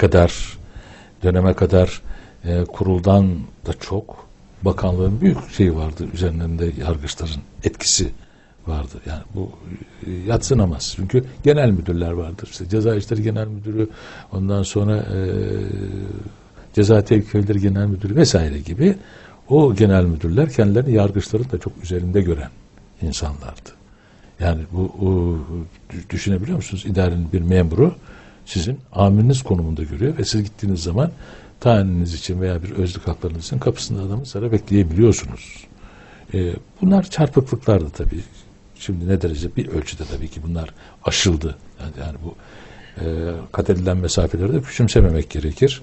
döneme kadar kuruldan da çok bakanlığın büyük şeyi vardı, üzerlerinde yargıçların etkisi vardı. Yani bu yadsınamaz. Çünkü genel müdürler vardır. İşte Ceza İşleri Genel Müdürü, ondan sonra Ceza Tevkifeleri Genel Müdürü vesaire gibi o genel müdürler kendilerini yargıçların da çok üzerinde gören insanlardı. Yani bu düşünebiliyor musunuz? İdarenin bir memuru sizin amiriniz konumunda görüyor ve siz gittiğiniz zaman tayininiz için veya bir özlük haklarınız için kapısında adamı sıra bekleyebiliyorsunuz. Bunlar çarpıklıklardı tabii. Şimdi ne derece, bir ölçüde tabii ki bunlar aşıldı. Yani bu kat edilen mesafeleri de küçümsememek gerekir.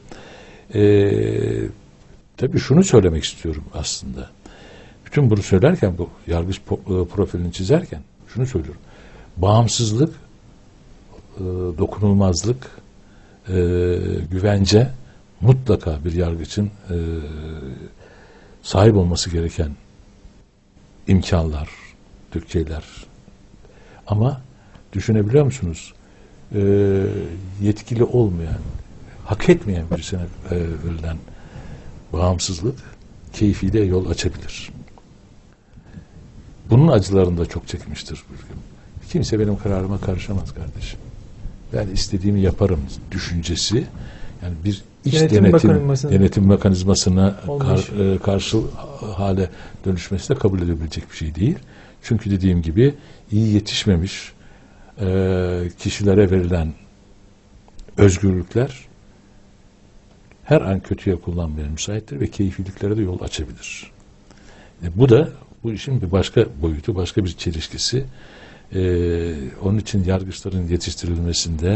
Tabii şunu söylemek istiyorum aslında. Bütün bunu söylerken, bu yargıç profilini çizerken şunu söylüyorum. Bağımsızlık, dokunulmazlık, güvence mutlaka bir yargıçın sahip olması gereken imkanlar, Türkçeler. Ama düşünebiliyor musunuz? Yetkili olmayan, hak etmeyen birisine verilen bağımsızlık keyfiyle yol açabilir. Bunun acılarını da çok çekmiştir. Kimse benim kararıma karışamaz kardeşim. Ben istediğimi yaparım düşüncesi, yani bir iç denetim mekanizmasına karşı hale dönüşmesi de kabul edebilecek bir şey değil. Çünkü dediğim gibi iyi yetişmemiş kişilere verilen özgürlükler her an kötüye kullanmaya müsaittir ve keyfiliklere de yol açabilir. Bu işin bir başka boyutu, başka bir çelişkisi. Onun için yargıçların yetiştirilmesinde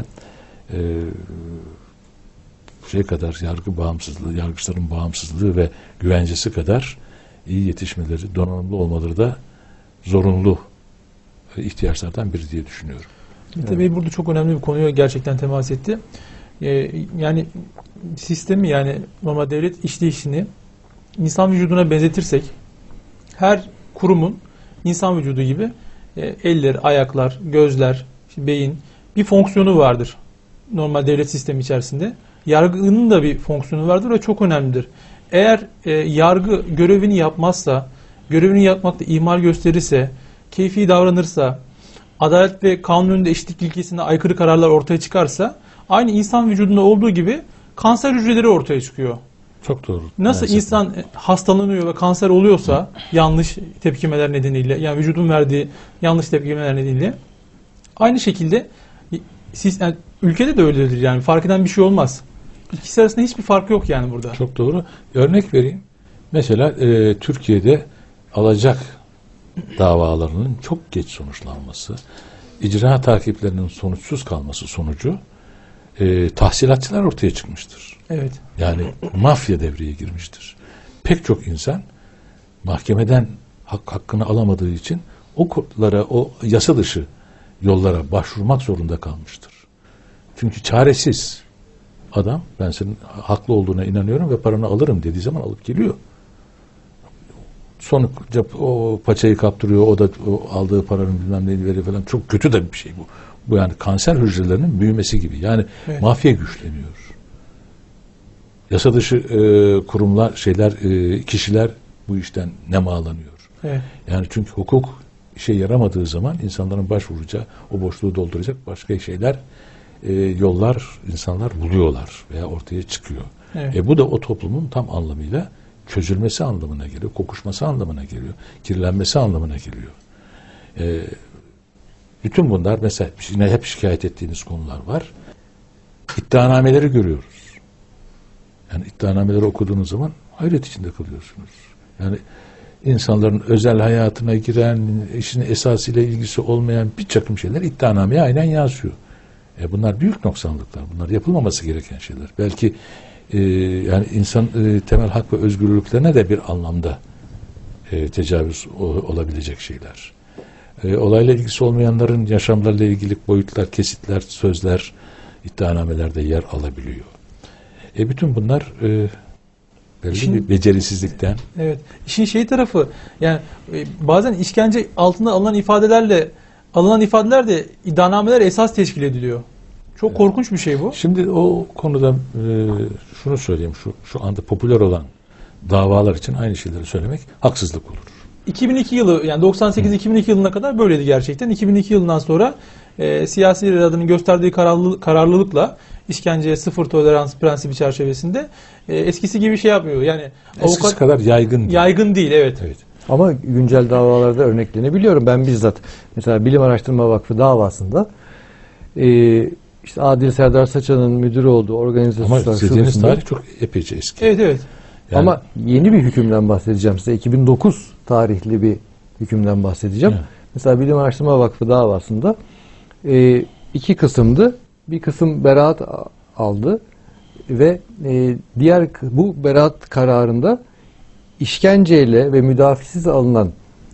yargı bağımsızlığı, yargıçların bağımsızlığı ve güvencesi kadar iyi yetişmeleri, donanımlı olmaları da zorunlu ihtiyaçlardan biri diye düşünüyorum. Mete Bey burada çok önemli bir konuya gerçekten temas etti. Yani sistemi, yani normal devlet işleyişini insan vücuduna benzetirsek, her kurumun insan vücudu gibi eller, ayaklar, gözler, beyin bir fonksiyonu vardır. Normal devlet sistemi içerisinde. Yargının da bir fonksiyonu vardır ve çok önemlidir. Eğer yargı görevini yapmazsa, görevini yapmakta ihmal gösterirse, keyfi davranırsa, adalet ve kanun önünde eşitlik ilkesine aykırı kararlar ortaya çıkarsa, aynı insan vücudunda olduğu gibi kanser hücreleri ortaya çıkıyor. Çok doğru. Nasıl insan hastalanıyor ve kanser oluyorsa yanlış tepkimeler nedeniyle, yani vücudun verdiği yanlış tepkimeler nedeniyle, aynı şekilde Yani ülkede de öyledir yani. Fark eden bir şey olmaz. İkisi arasında hiçbir fark yok yani burada. Çok doğru. Örnek vereyim. Mesela Türkiye'de alacak davalarının çok geç sonuçlanması, icra takiplerinin sonuçsuz kalması sonucu tahsilatçılar ortaya çıkmıştır. Evet. Yani mafya devreye girmiştir. Pek çok insan mahkemeden hakkını alamadığı için o yasa dışı yollara başvurmak zorunda kalmıştır. Çünkü çaresiz adam, ben senin haklı olduğuna inanıyorum ve paranı alırım dediği zaman alıp geliyor. Sonuçta o paçayı kaptırıyor, o da o aldığı paranın bilmem neyini veriyor falan. Çok kötü de bir şey bu. Bu yani kanser hücrelerinin büyümesi gibi. Yani evet. Mafya güçleniyor. Yasa dışı kurumlar, kişiler bu işten nemalanıyor. Evet. Yani çünkü hukuk işe yaramadığı zaman insanların başvuracağı, o boşluğu dolduracak başka şeyler, yollar insanlar buluyorlar veya ortaya çıkıyor. Evet. Bu da o toplumun tam anlamıyla çözülmesi anlamına geliyor, kokuşması anlamına geliyor, kirlenmesi anlamına geliyor. Bütün bunlar mesela yine hep şikayet ettiğiniz konular var. İddianameleri görüyoruz. Yani iddianameleri okuduğunuz zaman hayret içinde kalıyorsunuz. Yani insanların özel hayatına giren, işin esasıyla ilgisi olmayan bir takım şeyler iddianameye aynen yazıyor. Bunlar büyük noksanlıklar. Bunlar yapılmaması gereken şeyler. Belki yani insan temel hak ve özgürlüklerine de bir anlamda tecavüz olabilecek şeyler. Olayla ilgisi olmayanların yaşamlarıyla ilgili boyutlar, kesitler, sözler iddianamelerde yer alabiliyor. Bütün bunlar belli bir becerisizlikten. Evet. İşin tarafı yani bazen işkence altında alınan ifadeler de iddianameler esas teşkil ediliyor. Çok korkunç bir şey bu. Şimdi o konuda şunu söyleyeyim. Şu anda popüler olan davalar için aynı şeyleri söylemek haksızlık olur. 2002 yılı yani 98-2002 yılına kadar böyleydi gerçekten. 2002 yılından sonra siyasi iradının gösterdiği kararlılıkla işkenceye sıfır tolerans prensibi çerçevesinde eskisi gibi şey yapmıyor. Yani eskisi kadar yaygın değil. Evet. Ama güncel davalarda örneklenebiliyorum. Ben bizzat mesela Bilim Araştırma Vakfı davasında işte Adil Serdar Saçan'ın müdürü olduğu organize suçlar şubesinde. Ama dediğiniz tarih çok epeyce eski. Evet. Yani, ama yeni bir hükümden bahsedeceğim size. 2009 tarihli bir hükümden bahsedeceğim. Evet. Mesela Bilim Araştırma Vakfı davasında 2 kısımdı. Bir kısım beraat aldı ve bu beraat kararında işkenceyle ve müdafisiz alınan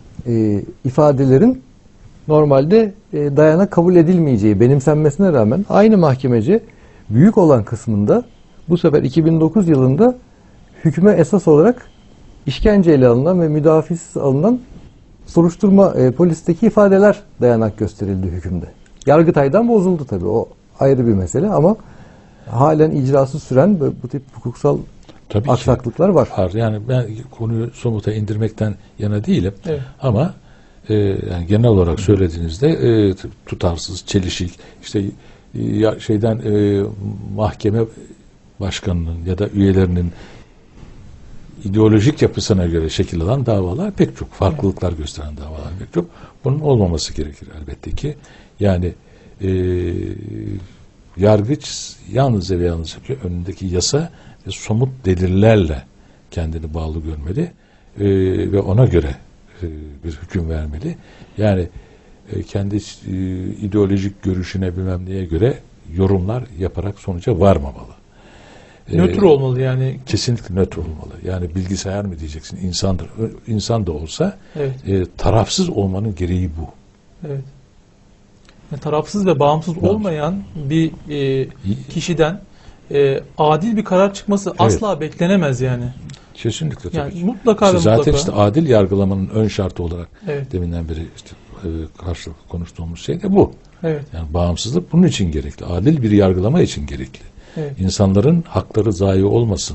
ifadelerin normalde dayanak kabul edilmeyeceği benimsenmesine rağmen aynı mahkemece büyük olan kısmında bu sefer 2009 yılında hüküme esas olarak işkenceyle alınan ve müdafisiz alınan soruşturma polisteki ifadeler dayanak gösterildi hükümde. Yargıtay'dan bozuldu tabii. O ayrı bir mesele ama halen icrası süren bu tip hukuksal aksaklıklar var. Yani ben konuyu somuta indirmekten yana değilim. Evet. Ama yani genel olarak söylediğinizde tutarsız, çelişik, işte mahkeme başkanının ya da üyelerinin ideolojik yapısına göre şekil alan davalar pek çok. Farklılıklar gösteren davalar pek çok. Bunun olmaması gerekir elbette ki. Yani yargıç yalnız ve yalnız önündeki yasa ve somut delillerle kendini bağlı görmeli ve ona göre bir hüküm vermeli. Yani kendi ideolojik görüşüne bilmem neye göre yorumlar yaparak sonuca varmamalı. Nötr olmalı yani. Kesinlikle nötr olmalı. Yani bilgisayar mı diyeceksin, insandır. İnsan da olsa evet. Tarafsız olmanın gereği bu. Evet. Yani tarafsız ve bağımsız olmayan bir kişiden adil bir karar çıkması evet. Asla beklenemez yani. Kesinlikle tabii. Yani mutlaka zaten işte adil yargılamanın ön şartı olarak evet. deminden beri işte karşılıklı konuştuğumuz şey de bu. Evet. Yani bağımsızlık bunun için gerekli. Adil bir yargılama için gerekli. Evet. İnsanların hakları zayi olmasın.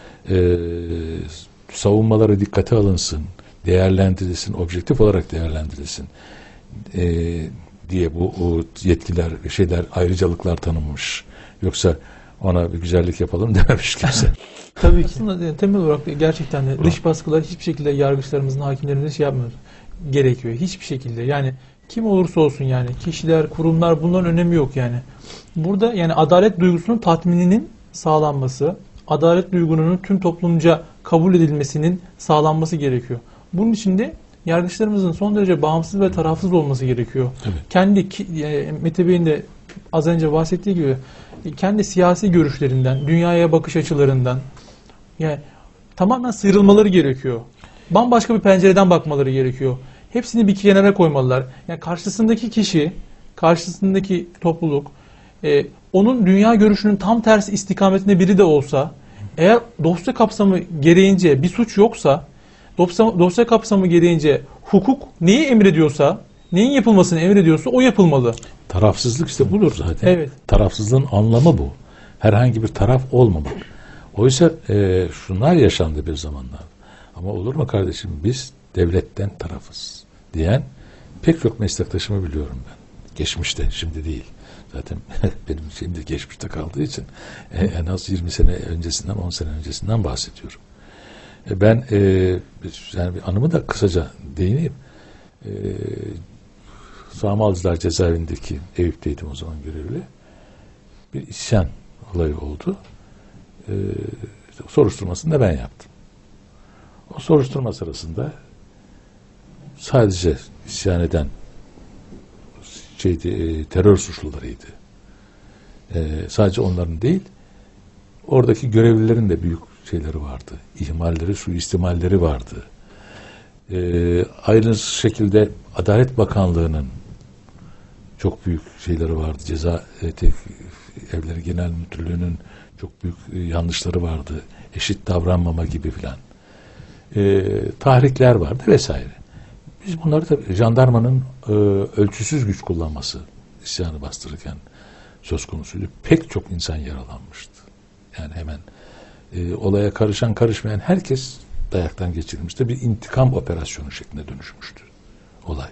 Savunmaları dikkate alınsın. Değerlendirilsin. Objektif olarak değerlendirilsin. Diye bu yetkiler, ayrıcalıklar tanınmış. Yoksa ona bir güzellik yapalım dememiş kimse. Tabii ki. Temel olarak gerçekten de dış baskılar hiçbir şekilde yargıçlarımızın, hakimlerimizin yapmıyor. Gerekiyor. Hiçbir şekilde. Yani kim olursa olsun yani kişiler, kurumlar bunların önemi yok yani. Burada yani adalet duygusunun tatmininin sağlanması, adalet duygunun tüm toplumca kabul edilmesinin sağlanması gerekiyor. Bunun için de yargıçlarımızın son derece bağımsız ve tarafsız olması gerekiyor. Tabii. Kendi Mete Bey'in de az önce bahsettiği gibi kendi siyasi görüşlerinden, dünyaya bakış açılarından yani tamamen sıyrılmaları gerekiyor. Bambaşka bir pencereden bakmaları gerekiyor. Hepsini bir kenara koymalılar. Yani karşısındaki kişi, karşısındaki topluluk onun dünya görüşünün tam tersi istikametinde biri de olsa, eğer dosya kapsamı gereğince bir suç yoksa, dosya kapsamı gereğince hukuk neyi emrediyorsa, neyin yapılmasını emrediyorsa o yapılmalı. Tarafsızlık işte budur zaten. Evet. Tarafsızlığın anlamı bu. Herhangi bir taraf olmamak. Oysa şunlar yaşandı bir zamanlar. Ama olur mu kardeşim, biz devletten tarafız diyen pek çok meslektaşımı biliyorum ben. Geçmişte, şimdi değil. Zaten benim şimdi geçmişte kaldığı için en az 20 sene öncesinden, 10 sene öncesinden bahsediyorum. Ben yani bir anımı da kısaca değineyim. Sami Alıcılar cezaevindeki Eyüp'teydim o zaman görevli. Bir isyan olayı oldu. Soruşturmasını da ben yaptım. O soruşturma sırasında sadece isyan eden terör suçlularıydı. Sadece onların değil, oradaki görevlilerin de büyük şeyleri vardı. İhmalleri, suistimalleri vardı. Aynı şekilde Adalet Bakanlığı'nın çok büyük şeyleri vardı. Ceza Evleri Genel Müdürlüğü'nün çok büyük yanlışları vardı. Eşit davranmama gibi filan. Tahrikler vardı vesaire. Biz bunları tabii jandarmanın ölçüsüz güç kullanması isyanı bastırırken söz konusuydu. Pek çok insan yaralanmıştı. Yani hemen olaya karışan karışmayan herkes dayaktan geçirilmişti. Bir intikam operasyonu şeklinde dönüşmüştü olay.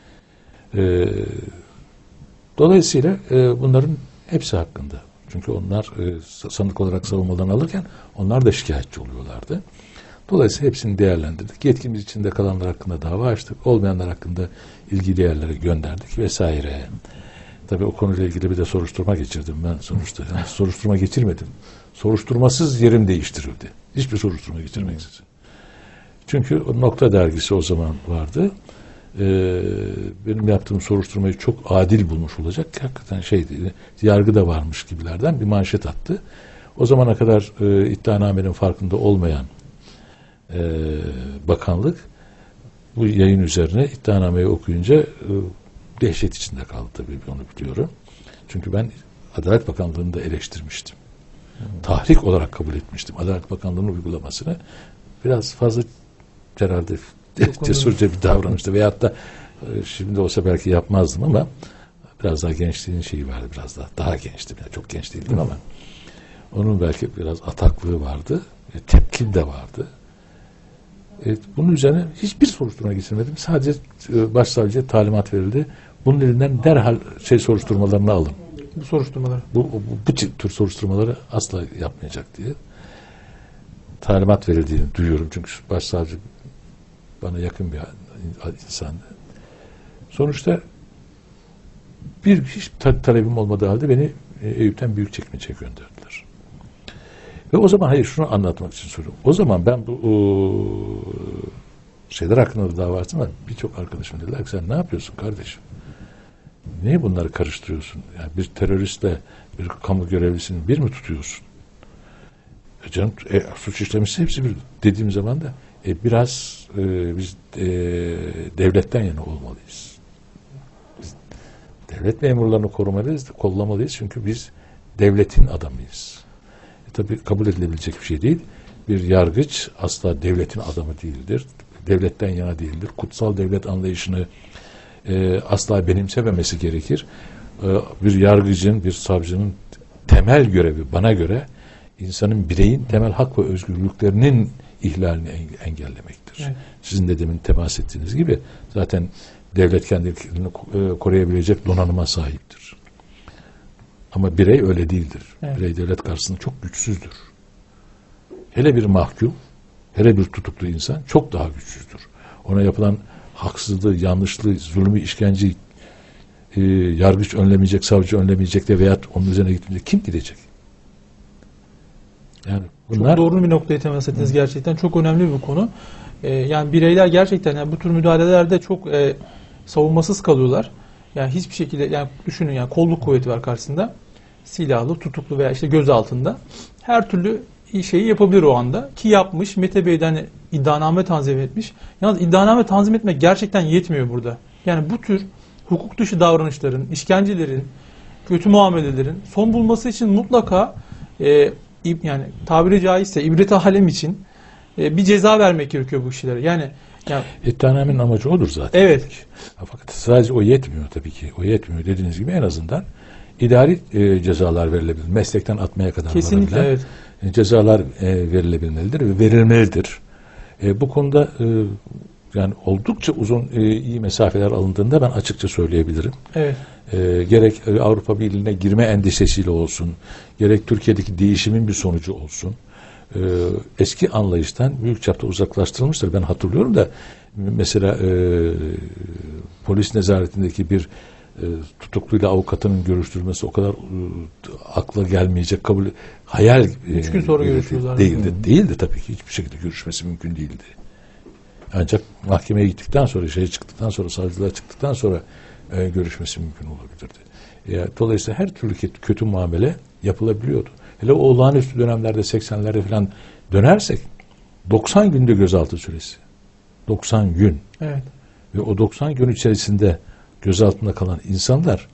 Dolayısıyla bunların hepsi hakkında. Çünkü onlar sanık olarak savunmalarını alırken onlar da şikayetçi oluyorlardı. Dolayısıyla hepsini değerlendirdik. Yetkimiz içinde kalanlar hakkında dava açtık. Olmayanlar hakkında ilgili yerlere gönderdik vesaire. Tabii o konuyla ilgili bir de soruşturma geçirdim ben sonuçta. Yani soruşturma geçirmedim. Soruşturmasız yerim değiştirildi. Hiçbir soruşturma geçirmeksizin. Çünkü Nokta dergisi o zaman vardı. Benim yaptığım soruşturmayı çok adil bulmuş olacak. Hakikaten şeydi, yargıda varmış gibilerden bir manşet attı. O zamana kadar iddianamenin farkında olmayan bakanlık bu yayın üzerine iddianameyi okuyunca dehşet içinde kaldı tabii, onu biliyorum. Çünkü ben Adalet Bakanlığı'nı da eleştirmiştim. Tahrik olarak kabul etmiştim Adalet Bakanlığı'nın uygulamasını. Biraz fazla herhalde cesurca bir davranıştı. Veyahut da şimdi olsa belki yapmazdım ama biraz daha gençliğin şeyi vardı. Biraz daha gençtim. Yani çok genç değildim ama onun belki biraz ataklığı vardı. Tepkin de vardı. Bunun üzerine hiçbir soruşturma geçirmedim. Sadece başsavcıya talimat verildi. Bunun elinden derhal soruşturmalarını alın. Bu soruşturmaları. Bu tür soruşturmaları asla yapmayacak diye talimat verildiğini duyuyorum. Çünkü başsavcı bana yakın bir insandı. Sonuçta hiç talebim olmadığı halde beni Eyüp'ten Büyükçekmece'ye gönderdiler. Ve o zaman şunu anlatmak için soruyorum. O zaman ben bu şeyler hakkında da dava açtım ama birçok arkadaşım dediler ki sen ne yapıyorsun kardeşim? Niye bunları karıştırıyorsun? Yani bir teröristle bir kamu görevlisini bir mi tutuyorsun? Canım suç işlemişse hepsi bir dediğim zaman da biraz biz devletten yana olmalıyız. Biz devlet memurlarını korumalıyız, kollamalıyız çünkü biz devletin adamıyız. Tabii kabul edilebilecek bir şey değil. Bir yargıç asla devletin adamı değildir. Devletten yana değildir. Kutsal devlet anlayışını asla benimsememesi gerekir. Bir yargıcın, bir savcının temel görevi bana göre insanın, bireyin temel hak ve özgürlüklerinin ihlalini engellemektir. Evet. Sizin de demin temas ettiğiniz gibi zaten devlet kendini koruyabilecek donanıma sahiptir. Ama birey öyle değildir. Evet. Birey devlet karşısında çok güçsüzdür. Hele bir mahkum, hele bir tutuklu insan çok daha güçsüzdür. Ona yapılan haksızlığı, yanlışlığı, zulmü, işkenceyi yargıç önlemeyecek, savcı önlemeyecek de veyahut onun üzerine gitmeyecek. Kim gidecek? Yani bunlar... Çok doğru bir noktaya temas ettiniz gerçekten. Çok önemli bir konu. Yani bireyler gerçekten yani bu tür müdahalelerde çok savunmasız kalıyorlar. Yani hiçbir şekilde yani düşünün yani kolluk kuvveti var karşısında. Silahlı, tutuklu veya işte gözaltında. Her türlü şeyi yapabilir o anda. Ki yapmış. Mete Bey'den iddianame tanzim etmiş. Yalnız iddianame tanzim etmek gerçekten yetmiyor burada. Yani bu tür hukuk dışı davranışların, işkencelerin, kötü muamelelerin son bulması için mutlaka yani tabiri caizse ibret-i alem için bir ceza vermek gerekiyor bu kişilere. Yani iddianamenin amacı odur zaten. Evet. Fakat sadece o yetmiyor tabii ki. O yetmiyor dediğiniz gibi en azından idari cezalar verilebilir. Meslekten atmaya kadar kesinlikle evet. Cezalar verilebilmelidir ve verilmelidir. Bu konuda yani oldukça uzun iyi mesafeler alındığında ben açıkça söyleyebilirim. Evet. Gerek Avrupa Birliği'ne girme endişesiyle olsun, gerek Türkiye'deki değişimin bir sonucu olsun. Eski anlayıştan büyük çapta uzaklaştırılmıştır. Ben hatırlıyorum da mesela polis nezaretindeki bir tutukluyla avukatının görüştürmesi o kadar akla gelmeyecek, hayal 3 gün sonra görüşüyorlar. Değildi tabii ki. Hiçbir şekilde görüşmesi mümkün değildi. Ancak mahkemeye gittikten sonra, çıktıktan sonra, savcılığa çıktıktan sonra görüşmesi mümkün olabilirdi. Dolayısıyla her türlü kötü muamele yapılabiliyordu. Hele o olağanüstü dönemlerde 80'lerde falan dönersek 90 günde gözaltı süresi. 90 gün. Evet. Ve o 90 gün içerisinde gözaltında kalan insanlar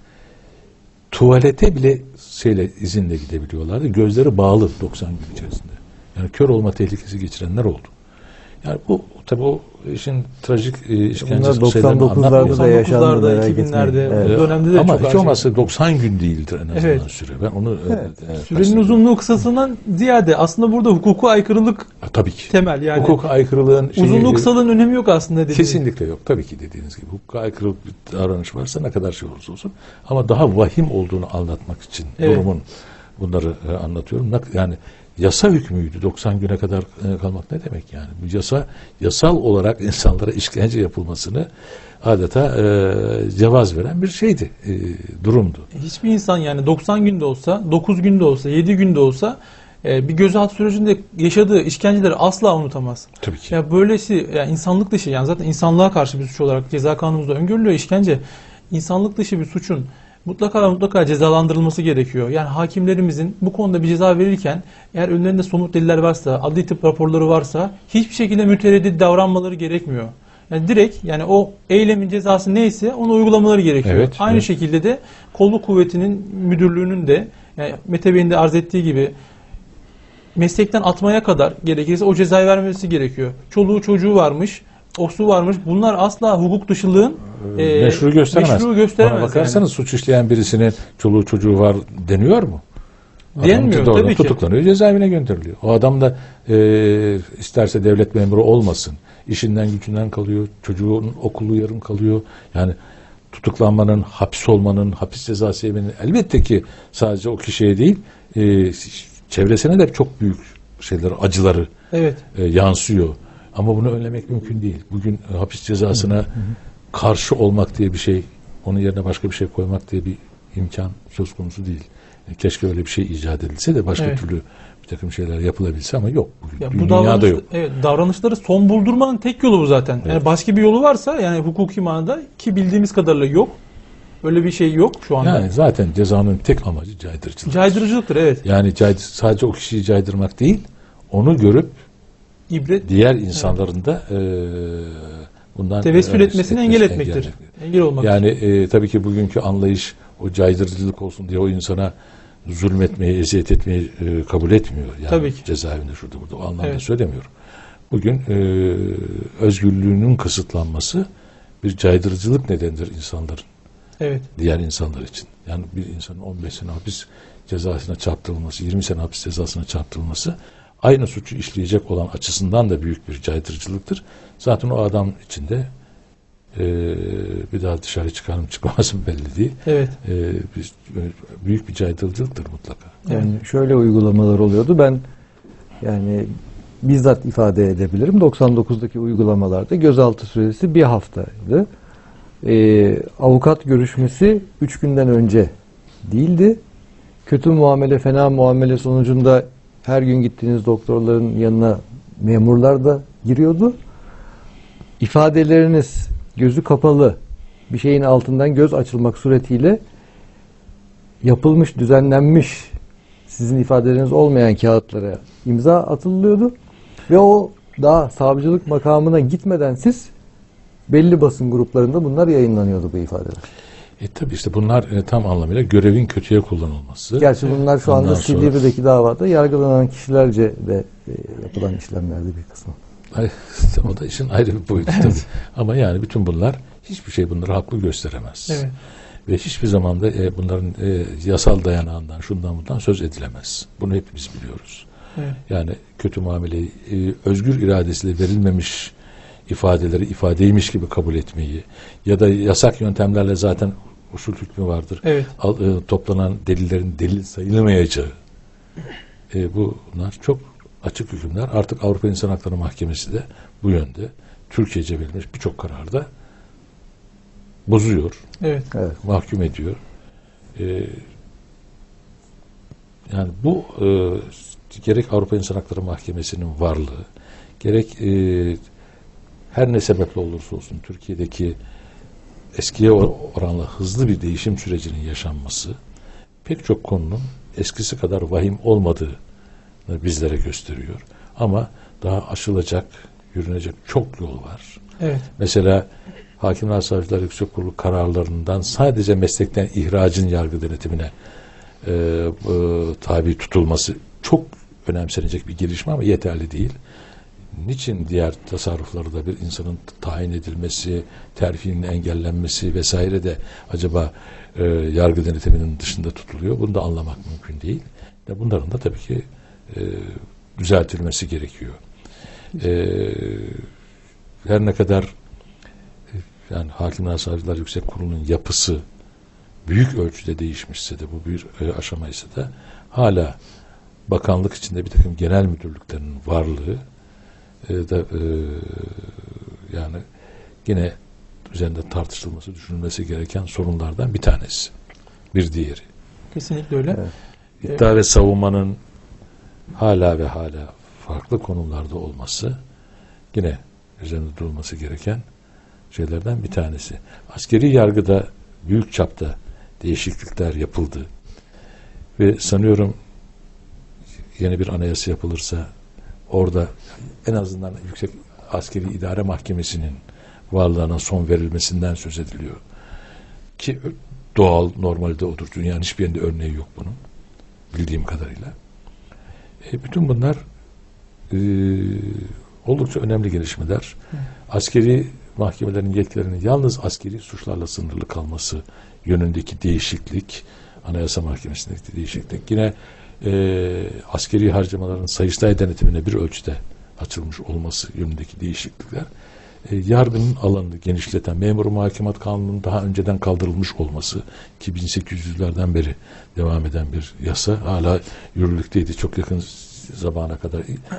tuvalete bile izinle gidebiliyorlardı. Gözleri bağlı 90 gün içerisinde. Yani kör olma tehlikesi geçirenler oldu. Yani bu tabii o işin trajik işkencesi şeylerini 99'larda da yaşandı. 2000'lerde evet. Dönemde de ama çok hiç olmazsa 90 gün değildir en azından evet. süre. Ben onu sürenin uzunluğu kısasından ziyade aslında burada hukuku aykırılık tabii ki. Temel yani. Hukuka aykırılığın uzunluğu kısalığın önemi yok aslında dediğiniz. Kesinlikle yok. Tabii ki dediğiniz gibi. Hukuka aykırılık bir davranış varsa ne kadar şey olursa olsun ama daha vahim olduğunu anlatmak için durumun bunları anlatıyorum. Yani yasa hükmüydü 90 güne kadar kalmak ne demek yani? Bu yasal olarak insanlara işkence yapılmasını adeta cevaz veren bir şeydi, durumdu. Hiçbir insan yani 90 günde olsa, 9 günde olsa, 7 günde olsa bir gözaltı sürecinde yaşadığı işkenceleri asla unutamaz. Tabii ki. Ya böylesi yani insanlık dışı yani zaten insanlığa karşı bir suç olarak ceza kanunumuzda öngörülüyor işkence. İnsanlık dışı bir suçun mutlaka cezalandırılması gerekiyor. Yani hakimlerimizin bu konuda bir ceza verirken eğer önlerinde somut deliller varsa, adli tıp raporları varsa hiçbir şekilde mütereddit davranmaları gerekmiyor. Yani direkt yani o eylemin cezası neyse onu uygulamaları gerekiyor. Evet, Aynı şekilde de kolluk kuvvetinin müdürlüğünün de yani Mete Bey'in de arz ettiği gibi meslekten atmaya kadar gerekirse o cezayı vermesi gerekiyor. Çoluğu çocuğu varmış, osu varmış. Bunlar asla hukuk dışılığın meşru gösteremez. Bana bakarsanız yani. Suç işleyen birisinin çoluğu çocuğu var deniyor mu? Denmiyor tabii ki. Tutuklanıyor, cezaevine gönderiliyor. O adam da isterse devlet memuru olmasın. İşinden gücünden kalıyor. Çocuğun okulu yarım kalıyor. Yani tutuklanmanın, hapis olmanın, hapis cezası yemenin elbette ki sadece o kişiye değil çevresine de çok büyük acıları yansıyor. Ama bunu önlemek mümkün değil. Bugün hapis cezasına karşı olmak diye bir şey, onun yerine başka bir şey koymak diye bir imkan söz konusu değil. Keşke öyle bir şey icat edilse de başka türlü bir takım şeyler yapılabilse ama yok. Bugün bu dünyada yok. Evet, davranışları son buldurmanın tek yolu bu zaten. Evet. Yani başka bir yolu varsa yani hukuki manada ki bildiğimiz kadarıyla yok. Öyle bir şey yok şu anda. Yani zaten cezanın tek amacı caydırıcılık. Caydırıcılıktır evet. Yani sadece o kişiyi caydırmak değil, onu görüp diğer insanların da bundan tevessül etmesini engel etmektir. Engel olmak. Yani tabii ki bugünkü anlayış o caydırıcılık olsun diye o insana zulmetmeyi, eziyet etmeyi kabul etmiyor. Yani tabii ki. Cezaevinde şurada burada o anlamda söylemiyorum. Bugün özgürlüğünün kısıtlanması bir caydırıcılık nedenidir insanların. Evet. Diğer insanlar için. Yani bir insanın 15 sene hapis cezasına çarptırılması, 20 sene hapis cezasına çarptırılması aynı suçu işleyecek olan açısından da büyük bir caydırıcılıktır. Zaten o adam için de bir daha dışarı çıkar mı çıkmaz mı belli değil. Evet. Büyük bir caydırıcılıktır mutlaka. Yani şöyle uygulamalar oluyordu. Ben yani bizzat ifade edebilirim. 99'daki uygulamalarda gözaltı süresi bir haftaydı. Avukat görüşmesi 3 günden önce değildi. Kötü muamele, fena muamele sonucunda her gün gittiğiniz doktorların yanına memurlar da giriyordu. İfadeleriniz gözü kapalı bir şeyin altından göz açılmak suretiyle yapılmış, düzenlenmiş sizin ifadeleriniz olmayan kağıtlara imza atılıyordu. Ve o daha savcılık makamına gitmeden siz belli basın gruplarında bunlar yayınlanıyordu, bu ifadeler. Tabii işte bunlar tam anlamıyla görevin kötüye kullanılması. Gerçi bunlar şu anda Ondan sonra- Silivri'deki davada yargılanan kişilerce de yapılan işlemlerde bir kısmı. Ay, o da işin ayrı bir boyutu tabii. Ama yani bütün bunlar, hiçbir şey bunları haklı gösteremez. Evet. Ve hiçbir zaman da bunların yasal dayanağından, şundan bundan söz edilemez. Bunu hepimiz biliyoruz. Evet. Yani kötü muameleyi özgür iradesiyle verilmemiş ifadeleri ifadeymiş gibi kabul etmeyi ya da yasak yöntemlerle, zaten usul hükmü vardır. Evet. Toplanan delillerin delil sayılmayacağı. Bunlar çok açık hükümler. Artık Avrupa İnsan Hakları Mahkemesi de bu yönde Türkiye'ce verilmiş birçok kararda bozuyor, Evet. Evet. mahkum ediyor. Yani bu gerek Avrupa İnsan Hakları Mahkemesi'nin varlığı, gerek her ne sebeple olursa olsun Türkiye'deki eskiye oranla hızlı bir değişim sürecinin yaşanması pek çok konunun eskisi kadar vahim olmadığını bizlere gösteriyor. Ama daha aşılacak, yürünecek çok yol var. Evet. Mesela Hakimler Savcılar Yüksek Kurulu kararlarından sadece meslekten ihracın yargı denetimine tabi tutulması çok önemsenecek bir gelişme ama yeterli değil. Niçin diğer tasarrufları da bir insanın tayin edilmesi, terfinin engellenmesi vesaire de acaba yargı denetiminin dışında tutuluyor? Bunu da anlamak mümkün değil. Bunların da tabii ki düzeltilmesi gerekiyor. Her ne kadar yani Hakimler Savcılar Yüksek Kurulu'nun yapısı büyük ölçüde değişmişse de, bu bir aşamaysa da hala bakanlık içinde bir takım genel müdürlüklerin varlığı da yani yine üzerinde tartışılması, düşünülmesi gereken sorunlardan bir tanesi. Bir diğeri. Kesinlikle öyle. Evet. İddia ve savunmanın hala ve hala farklı konumlarda olması yine üzerinde durulması gereken şeylerden bir tanesi. Askeri yargıda büyük çapta değişiklikler yapıldı. Ve sanıyorum yeni bir anayasa yapılırsa orada en azından Yüksek Askeri İdare Mahkemesi'nin varlığına son verilmesinden söz ediliyor. Ki doğal, normalde odur. Dünyanın hiçbir yerinde örneği yok bunun. Bildiğim kadarıyla. Bütün bunlar oldukça önemli gelişmeler. Askeri mahkemelerin yetkilerinin yalnız askeri suçlarla sınırlı kalması yönündeki değişiklik, Anayasa Mahkemesi'ndeki değişiklik, yine askeri harcamaların Sayıştay denetimine bir ölçüde açılmış olması yönündeki değişiklikler, yargının alanını genişleten, Memur Muhakemat Kanunu'nun daha önceden kaldırılmış olması, ki 1800'lerden beri devam eden bir yasa, hala yürürlükteydi çok yakın zamana kadar,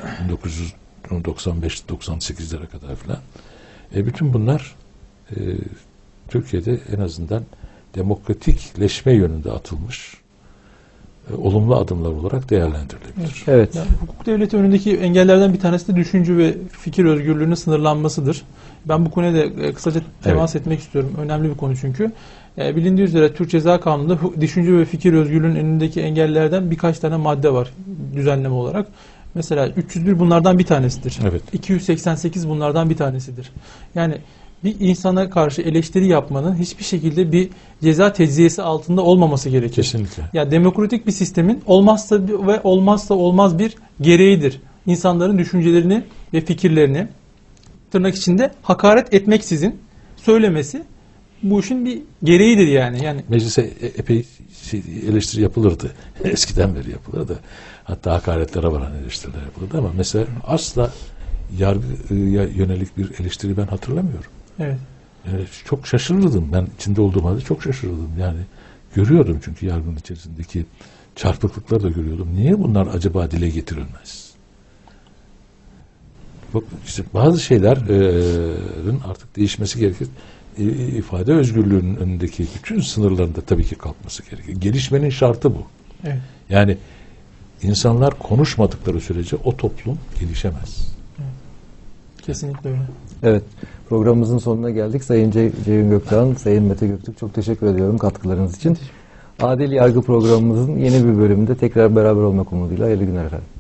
1995-98'lere kadar filan. Bütün bunlar Türkiye'de en azından demokratikleşme yönünde atılmış olumlu adımlar olarak değerlendirilebilir. Evet. Yani hukuk devleti önündeki engellerden bir tanesi de düşünce ve fikir özgürlüğünün sınırlanmasıdır. Ben bu konuya da kısaca temas etmek istiyorum. Önemli bir konu çünkü. Bilindiği üzere Türk Ceza Kanunu'nda düşünce ve fikir özgürlüğünün önündeki engellerden birkaç tane madde var düzenleme olarak. Mesela 301 bunlardan bir tanesidir. Evet. 288 bunlardan bir tanesidir. Yani bir insana karşı eleştiri yapmanın hiçbir şekilde bir ceza tecziyesi altında olmaması gerekir. Kesinlikle. Ya demokratik bir sistemin olmazsa olmaz bir gereğidir. İnsanların düşüncelerini ve fikirlerini tırnak içinde hakaret etmeksizin söylemesi bu işin bir gereğidir yani. Meclise epey eleştiri yapılırdı. Eskiden beri yapılırdı. Hatta hakaretlere varan eleştiriler yapılırdı ama mesela asla yargıya yönelik bir eleştiri ben hatırlamıyorum. Evet. Yani çok şaşırırdım. Ben içinde olduğum halde çok şaşırırdım. Yani görüyordum çünkü yargının içerisindeki çarpıklıkları da görüyordum. Niye bunlar acaba dile getirilmez? Bak işte bazı şeylerin artık değişmesi gerekir. ifade özgürlüğünün önündeki bütün sınırların da tabii ki kalkması gerekiyor. Gelişmenin şartı bu. Evet. Yani insanlar konuşmadıkları sürece o toplum gelişemez. Kesinlikle öyle. Evet, programımızın sonuna geldik. Sayın Ceyhun Gökdağ'ın, Sayın Mete Göktürk, çok teşekkür ediyorum katkılarınız için. Adil Yargı programımızın yeni bir bölümünde tekrar beraber olmak umuduyla hayırlı günler efendim.